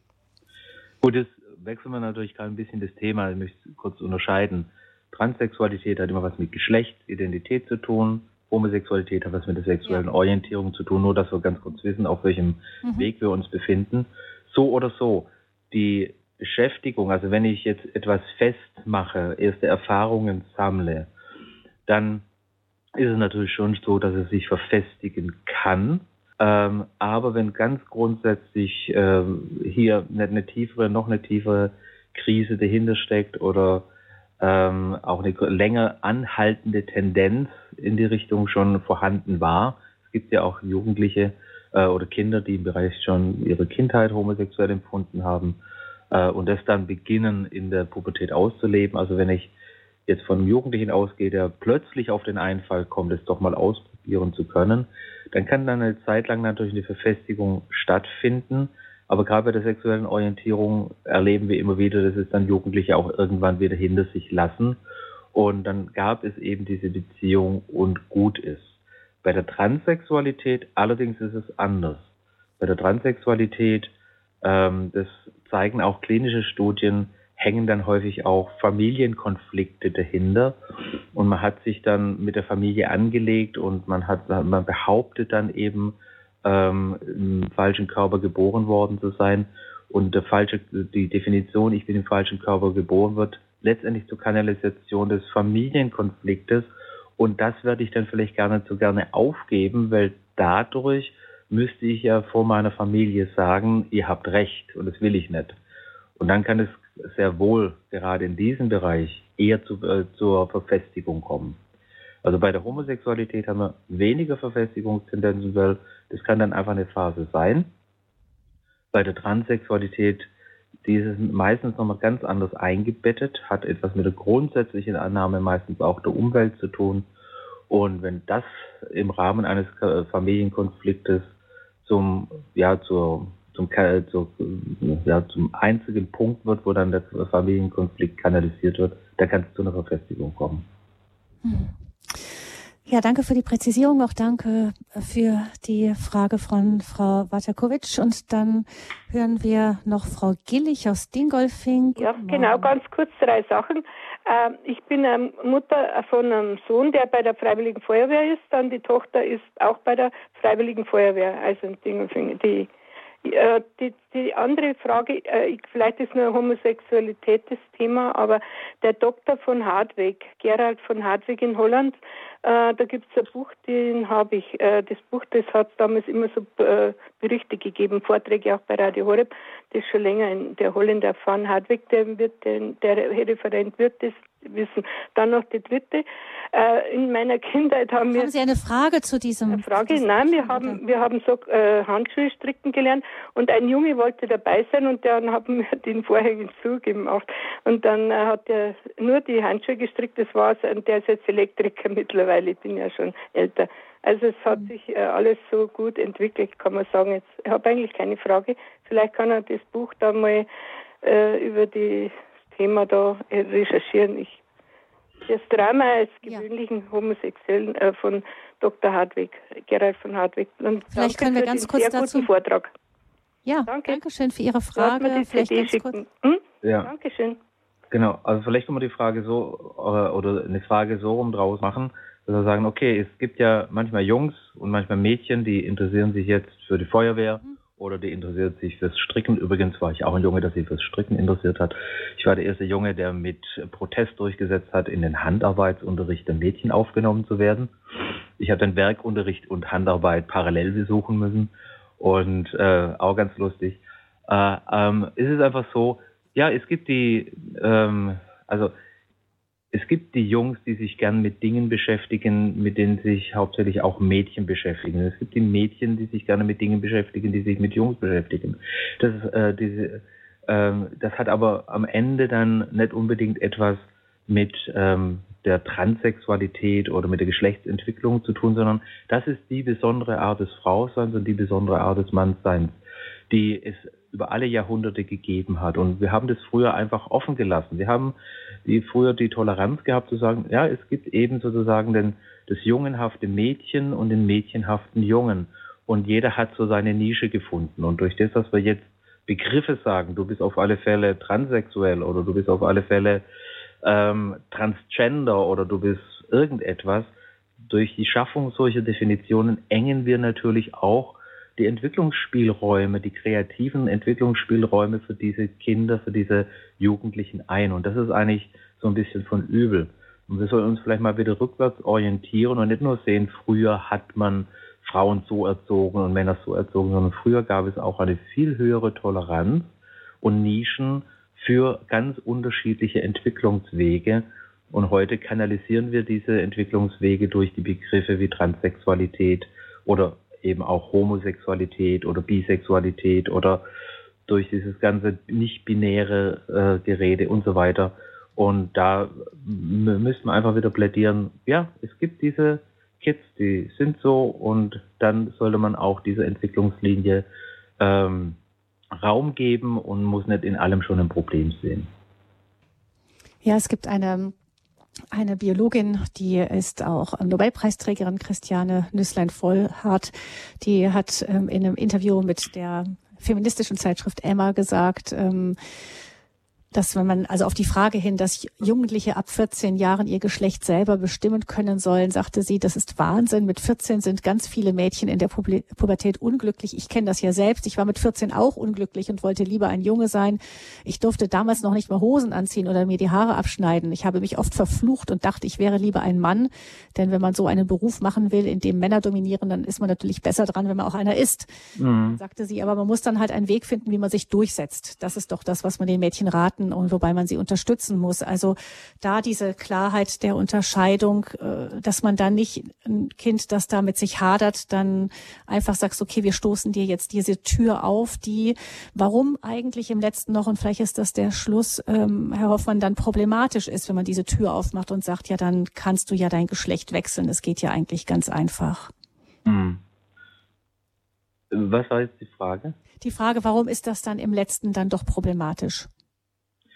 Gut, jetzt wechseln wir natürlich gerade ein bisschen das Thema. Ich möchte kurz unterscheiden. Transsexualität hat immer was mit Geschlecht, Identität zu tun. Homosexualität hat was mit der sexuellen Orientierung zu tun. Nur, dass wir ganz kurz wissen, auf welchem Weg wir uns befinden. So oder so, die Beschäftigung, also wenn ich jetzt etwas festmache, erste Erfahrungen sammle, dann ist es natürlich schon so, dass es sich verfestigen kann. Aber wenn ganz grundsätzlich hier noch eine tiefere Krise dahinter steckt oder auch eine länger anhaltende Tendenz in die Richtung schon vorhanden war. Es gibt ja auch Jugendliche oder Kinder, die im Bereich schon ihre Kindheit homosexuell empfunden haben und das dann beginnen in der Pubertät auszuleben. Also wenn ich jetzt von einem Jugendlichen ausgehe, der plötzlich auf den Einfall kommt, es doch mal ausprobieren zu können, dann kann dann eine Zeit lang natürlich eine Verfestigung stattfinden. Aber gerade bei der sexuellen Orientierung erleben wir immer wieder, dass es dann Jugendliche auch irgendwann wieder hinter sich lassen. Und dann gab es eben diese Beziehung und gut ist. Bei der Transsexualität allerdings ist es anders. Bei der Transsexualität, das zeigen auch klinische Studien, hängen dann häufig auch Familienkonflikte dahinter, und man hat sich dann mit der Familie angelegt und man behauptet dann eben, im falschen Körper geboren worden zu sein, und die Definition, ich bin im falschen Körper geboren, wird letztendlich zur Kanalisation des Familienkonfliktes, und das werde ich dann vielleicht gar nicht so gerne aufgeben, weil dadurch müsste ich ja vor meiner Familie sagen, ihr habt recht, und das will ich nicht. Und dann kann es sehr wohl gerade in diesem Bereich eher zur Verfestigung kommen. Also bei der Homosexualität haben wir weniger Verfestigungstendenzen, weil das kann dann einfach eine Phase sein. Bei der Transsexualität, die ist meistens nochmal ganz anders eingebettet, hat etwas mit der grundsätzlichen Annahme meistens auch der Umwelt zu tun. Und wenn das im Rahmen eines Familienkonfliktes zum einzigen Punkt wird, wo dann der Familienkonflikt kanalisiert wird, da kann es zu einer Verfestigung kommen. Ja, danke für die Präzisierung, auch danke für die Frage von Frau Waterkowitsch. Und dann hören wir noch Frau Gillich aus Dingolfing. Ja, genau, ganz kurz 3 Sachen. Ich bin Mutter von einem Sohn, der bei der Freiwilligen Feuerwehr ist. Dann die Tochter ist auch bei der Freiwilligen Feuerwehr, also in Dingolfing. Die andere Frage, vielleicht ist nur Homosexualität das Thema, aber der Doktor von Hartwig, Gerald von Hartwig in Holland, da gibt es ein Buch, den habe ich. Das Buch, das hat damals immer so Berichte gegeben, Vorträge auch bei Radio Horeb. Das ist schon länger der Holländer von Hartwig, der Referent wird das wissen. Dann noch die dritte. In meiner Kindheit haben Sie eine Frage zu diesem? Nein, wir haben so Handschuhe stricken gelernt und ein Junge wollte dabei sein und dann haben wir den Vorhängen zugemacht und dann hat er nur die Handschuhe gestrickt, das war's, und der ist jetzt Elektriker mittlerweile, ich bin ja schon älter. Also es hat sich alles so gut entwickelt, kann man sagen. Jetzt, ich habe eigentlich keine Frage, vielleicht kann er das Buch da mal über das Thema da recherchieren. Das Drama als gewöhnlichen Homosexuellen von Dr. Hartwig, Gerald von Hartwig. Und vielleicht können wir ganz kurz dazu guten Vortrag. Ja, danke schön für Ihre Frage. Vielleicht ganz kurz. Ja. Dankeschön. Genau, also vielleicht können wir die Frage so oder eine Frage so rum draus machen, dass wir sagen, okay, es gibt ja manchmal Jungs und manchmal Mädchen, die interessieren sich jetzt für die Feuerwehr oder die interessiert sich fürs Stricken. Übrigens war ich auch ein Junge, der sich fürs Stricken interessiert hat. Ich war der erste Junge, der mit Protest durchgesetzt hat, in den Handarbeitsunterricht der Mädchen aufgenommen zu werden. Ich habe den Werkunterricht und Handarbeit parallel besuchen müssen und auch ganz lustig. Es ist einfach so, ja, es gibt es gibt die Jungs, die sich gern mit Dingen beschäftigen, mit denen sich hauptsächlich auch Mädchen beschäftigen. Es gibt die Mädchen, die sich gerne mit Dingen beschäftigen, die sich mit Jungs beschäftigen. Das hat aber am Ende dann nicht unbedingt etwas mit der Transsexualität oder mit der Geschlechtsentwicklung zu tun, sondern das ist die besondere Art des Frauseins und die besondere Art des Mannsseins, die es über alle Jahrhunderte gegeben hat. Und wir haben das früher einfach offen gelassen. Wir haben früher die Toleranz gehabt zu sagen, ja, es gibt eben sozusagen das jungenhafte Mädchen und den mädchenhaften Jungen. Und jeder hat so seine Nische gefunden. Und durch das, dass wir jetzt Begriffe sagen, du bist auf alle Fälle transsexuell oder du bist auf alle Fälle transgender oder du bist irgendetwas, durch die Schaffung solcher Definitionen engen wir natürlich auch die Entwicklungsspielräume, die kreativen Entwicklungsspielräume für diese Kinder, für diese Jugendlichen ein. Und das ist eigentlich so ein bisschen von übel. Und wir sollen uns vielleicht mal wieder rückwärts orientieren und nicht nur sehen, früher hat man Frauen so erzogen und Männer so erzogen, sondern früher gab es auch eine viel höhere Toleranz und Nischen für ganz unterschiedliche Entwicklungswege. Und heute kanalisieren wir diese Entwicklungswege durch die Begriffe wie Transsexualität oder eben auch Homosexualität oder Bisexualität oder durch dieses ganze nicht-binäre Gerede und so weiter. Und da müssen wir einfach wieder plädieren, ja, es gibt diese Kids, die sind so und dann sollte man auch dieser Entwicklungslinie Raum geben und muss nicht in allem schon ein Problem sehen. Ja, es gibt eine Biologin, die ist auch Nobelpreisträgerin, Christiane Nüßlein-Vollhardt, die hat in einem Interview mit der feministischen Zeitschrift Emma gesagt, dass wenn man also auf die Frage hin, dass Jugendliche ab 14 Jahren ihr Geschlecht selber bestimmen können sollen, sagte sie, das ist Wahnsinn. Mit 14 sind ganz viele Mädchen in der Pubertät unglücklich. Ich kenne das ja selbst. Ich war mit 14 auch unglücklich und wollte lieber ein Junge sein. Ich durfte damals noch nicht mal Hosen anziehen oder mir die Haare abschneiden. Ich habe mich oft verflucht und dachte, ich wäre lieber ein Mann. Denn wenn man so einen Beruf machen will, in dem Männer dominieren, dann ist man natürlich besser dran, wenn man auch einer ist. Sagte sie, aber man muss dann halt einen Weg finden, wie man sich durchsetzt. Das ist doch das, was man den Mädchen raten und wobei man sie unterstützen muss. Also da diese Klarheit der Unterscheidung, dass man dann nicht ein Kind, das da mit sich hadert, dann einfach sagst, okay, wir stoßen dir jetzt diese Tür auf, die, warum eigentlich im letzten noch, und vielleicht ist das der Schluss, Herr Hoffmann, dann problematisch ist, wenn man diese Tür aufmacht und sagt, ja, dann kannst du ja dein Geschlecht wechseln. Es geht ja eigentlich ganz einfach. Was war jetzt die Frage? Die Frage, warum ist das dann im letzten dann doch problematisch?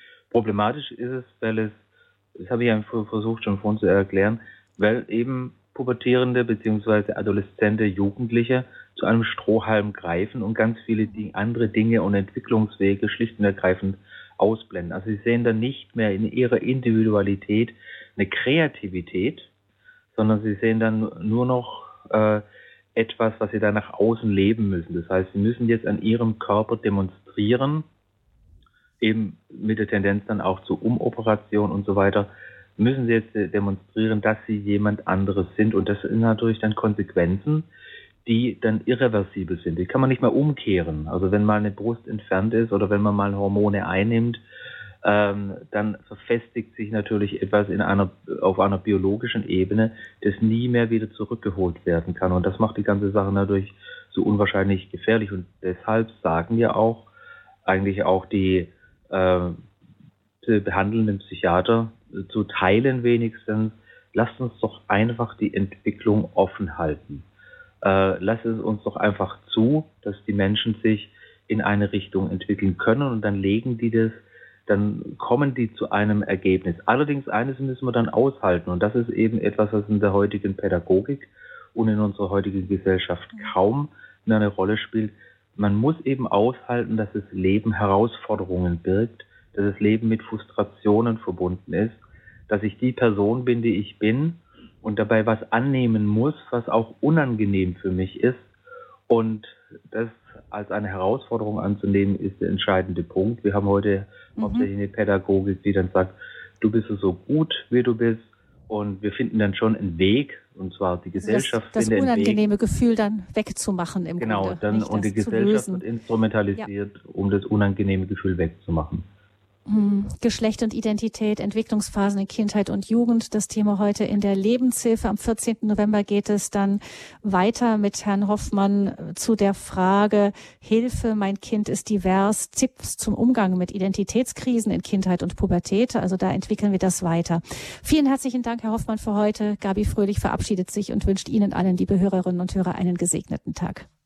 Problematisch ist es, weil das habe ich ja versucht schon vorhin zu erklären, weil eben pubertierende bzw. adoleszente Jugendliche zu einem Strohhalm greifen und ganz viele andere Dinge und Entwicklungswege schlicht und ergreifend ausblenden. Also sie sehen dann nicht mehr in ihrer Individualität eine Kreativität, sondern sie sehen dann nur noch etwas, was sie dann nach außen leben müssen. Das heißt, sie müssen jetzt an ihrem Körper demonstrieren, eben mit der Tendenz dann auch zu Umoperation und so weiter, müssen sie jetzt demonstrieren, dass sie jemand anderes sind. Und das sind natürlich dann Konsequenzen, die dann irreversibel sind. Die kann man nicht mehr umkehren. Also wenn mal eine Brust entfernt ist oder wenn man mal Hormone einnimmt, dann verfestigt sich natürlich etwas auf einer biologischen Ebene, das nie mehr wieder zurückgeholt werden kann. Und das macht die ganze Sache natürlich so unwahrscheinlich gefährlich. Und deshalb sagen ja auch eigentlich auch die behandelnden Psychiater zu Teilen wenigstens, lasst uns doch einfach die Entwicklung offen halten. Lasst es uns doch einfach zu, dass die Menschen sich in eine Richtung entwickeln können und dann kommen die zu einem Ergebnis. Allerdings eines müssen wir dann aushalten und das ist eben etwas, was in der heutigen Pädagogik und in unserer heutigen Gesellschaft kaum mehr eine Rolle spielt. Man muss eben aushalten, dass das Leben Herausforderungen birgt, dass das Leben mit Frustrationen verbunden ist, dass ich die Person bin, die ich bin und dabei was annehmen muss, was auch unangenehm für mich ist. Und das als eine Herausforderung anzunehmen, ist der entscheidende Punkt. Wir haben heute hauptsächlich eine Pädagogik, die dann sagt, du bist so gut, wie du bist. Und wir finden dann schon einen Weg, und zwar die Gesellschaft das unangenehme Gefühl dann wegzumachen im Grunde. Genau, und die Gesellschaft wird instrumentalisiert, um das unangenehme Gefühl wegzumachen. Geschlecht und Identität, Entwicklungsphasen in Kindheit und Jugend. Das Thema heute in der Lebenshilfe. Am 14. November geht es dann weiter mit Herrn Hoffmann zu der Frage Hilfe, mein Kind ist divers, Tipps zum Umgang mit Identitätskrisen in Kindheit und Pubertät. Also da entwickeln wir das weiter. Vielen herzlichen Dank, Herr Hoffmann, für heute. Gabi Fröhlich verabschiedet sich und wünscht Ihnen allen, liebe Hörerinnen und Hörer, einen gesegneten Tag.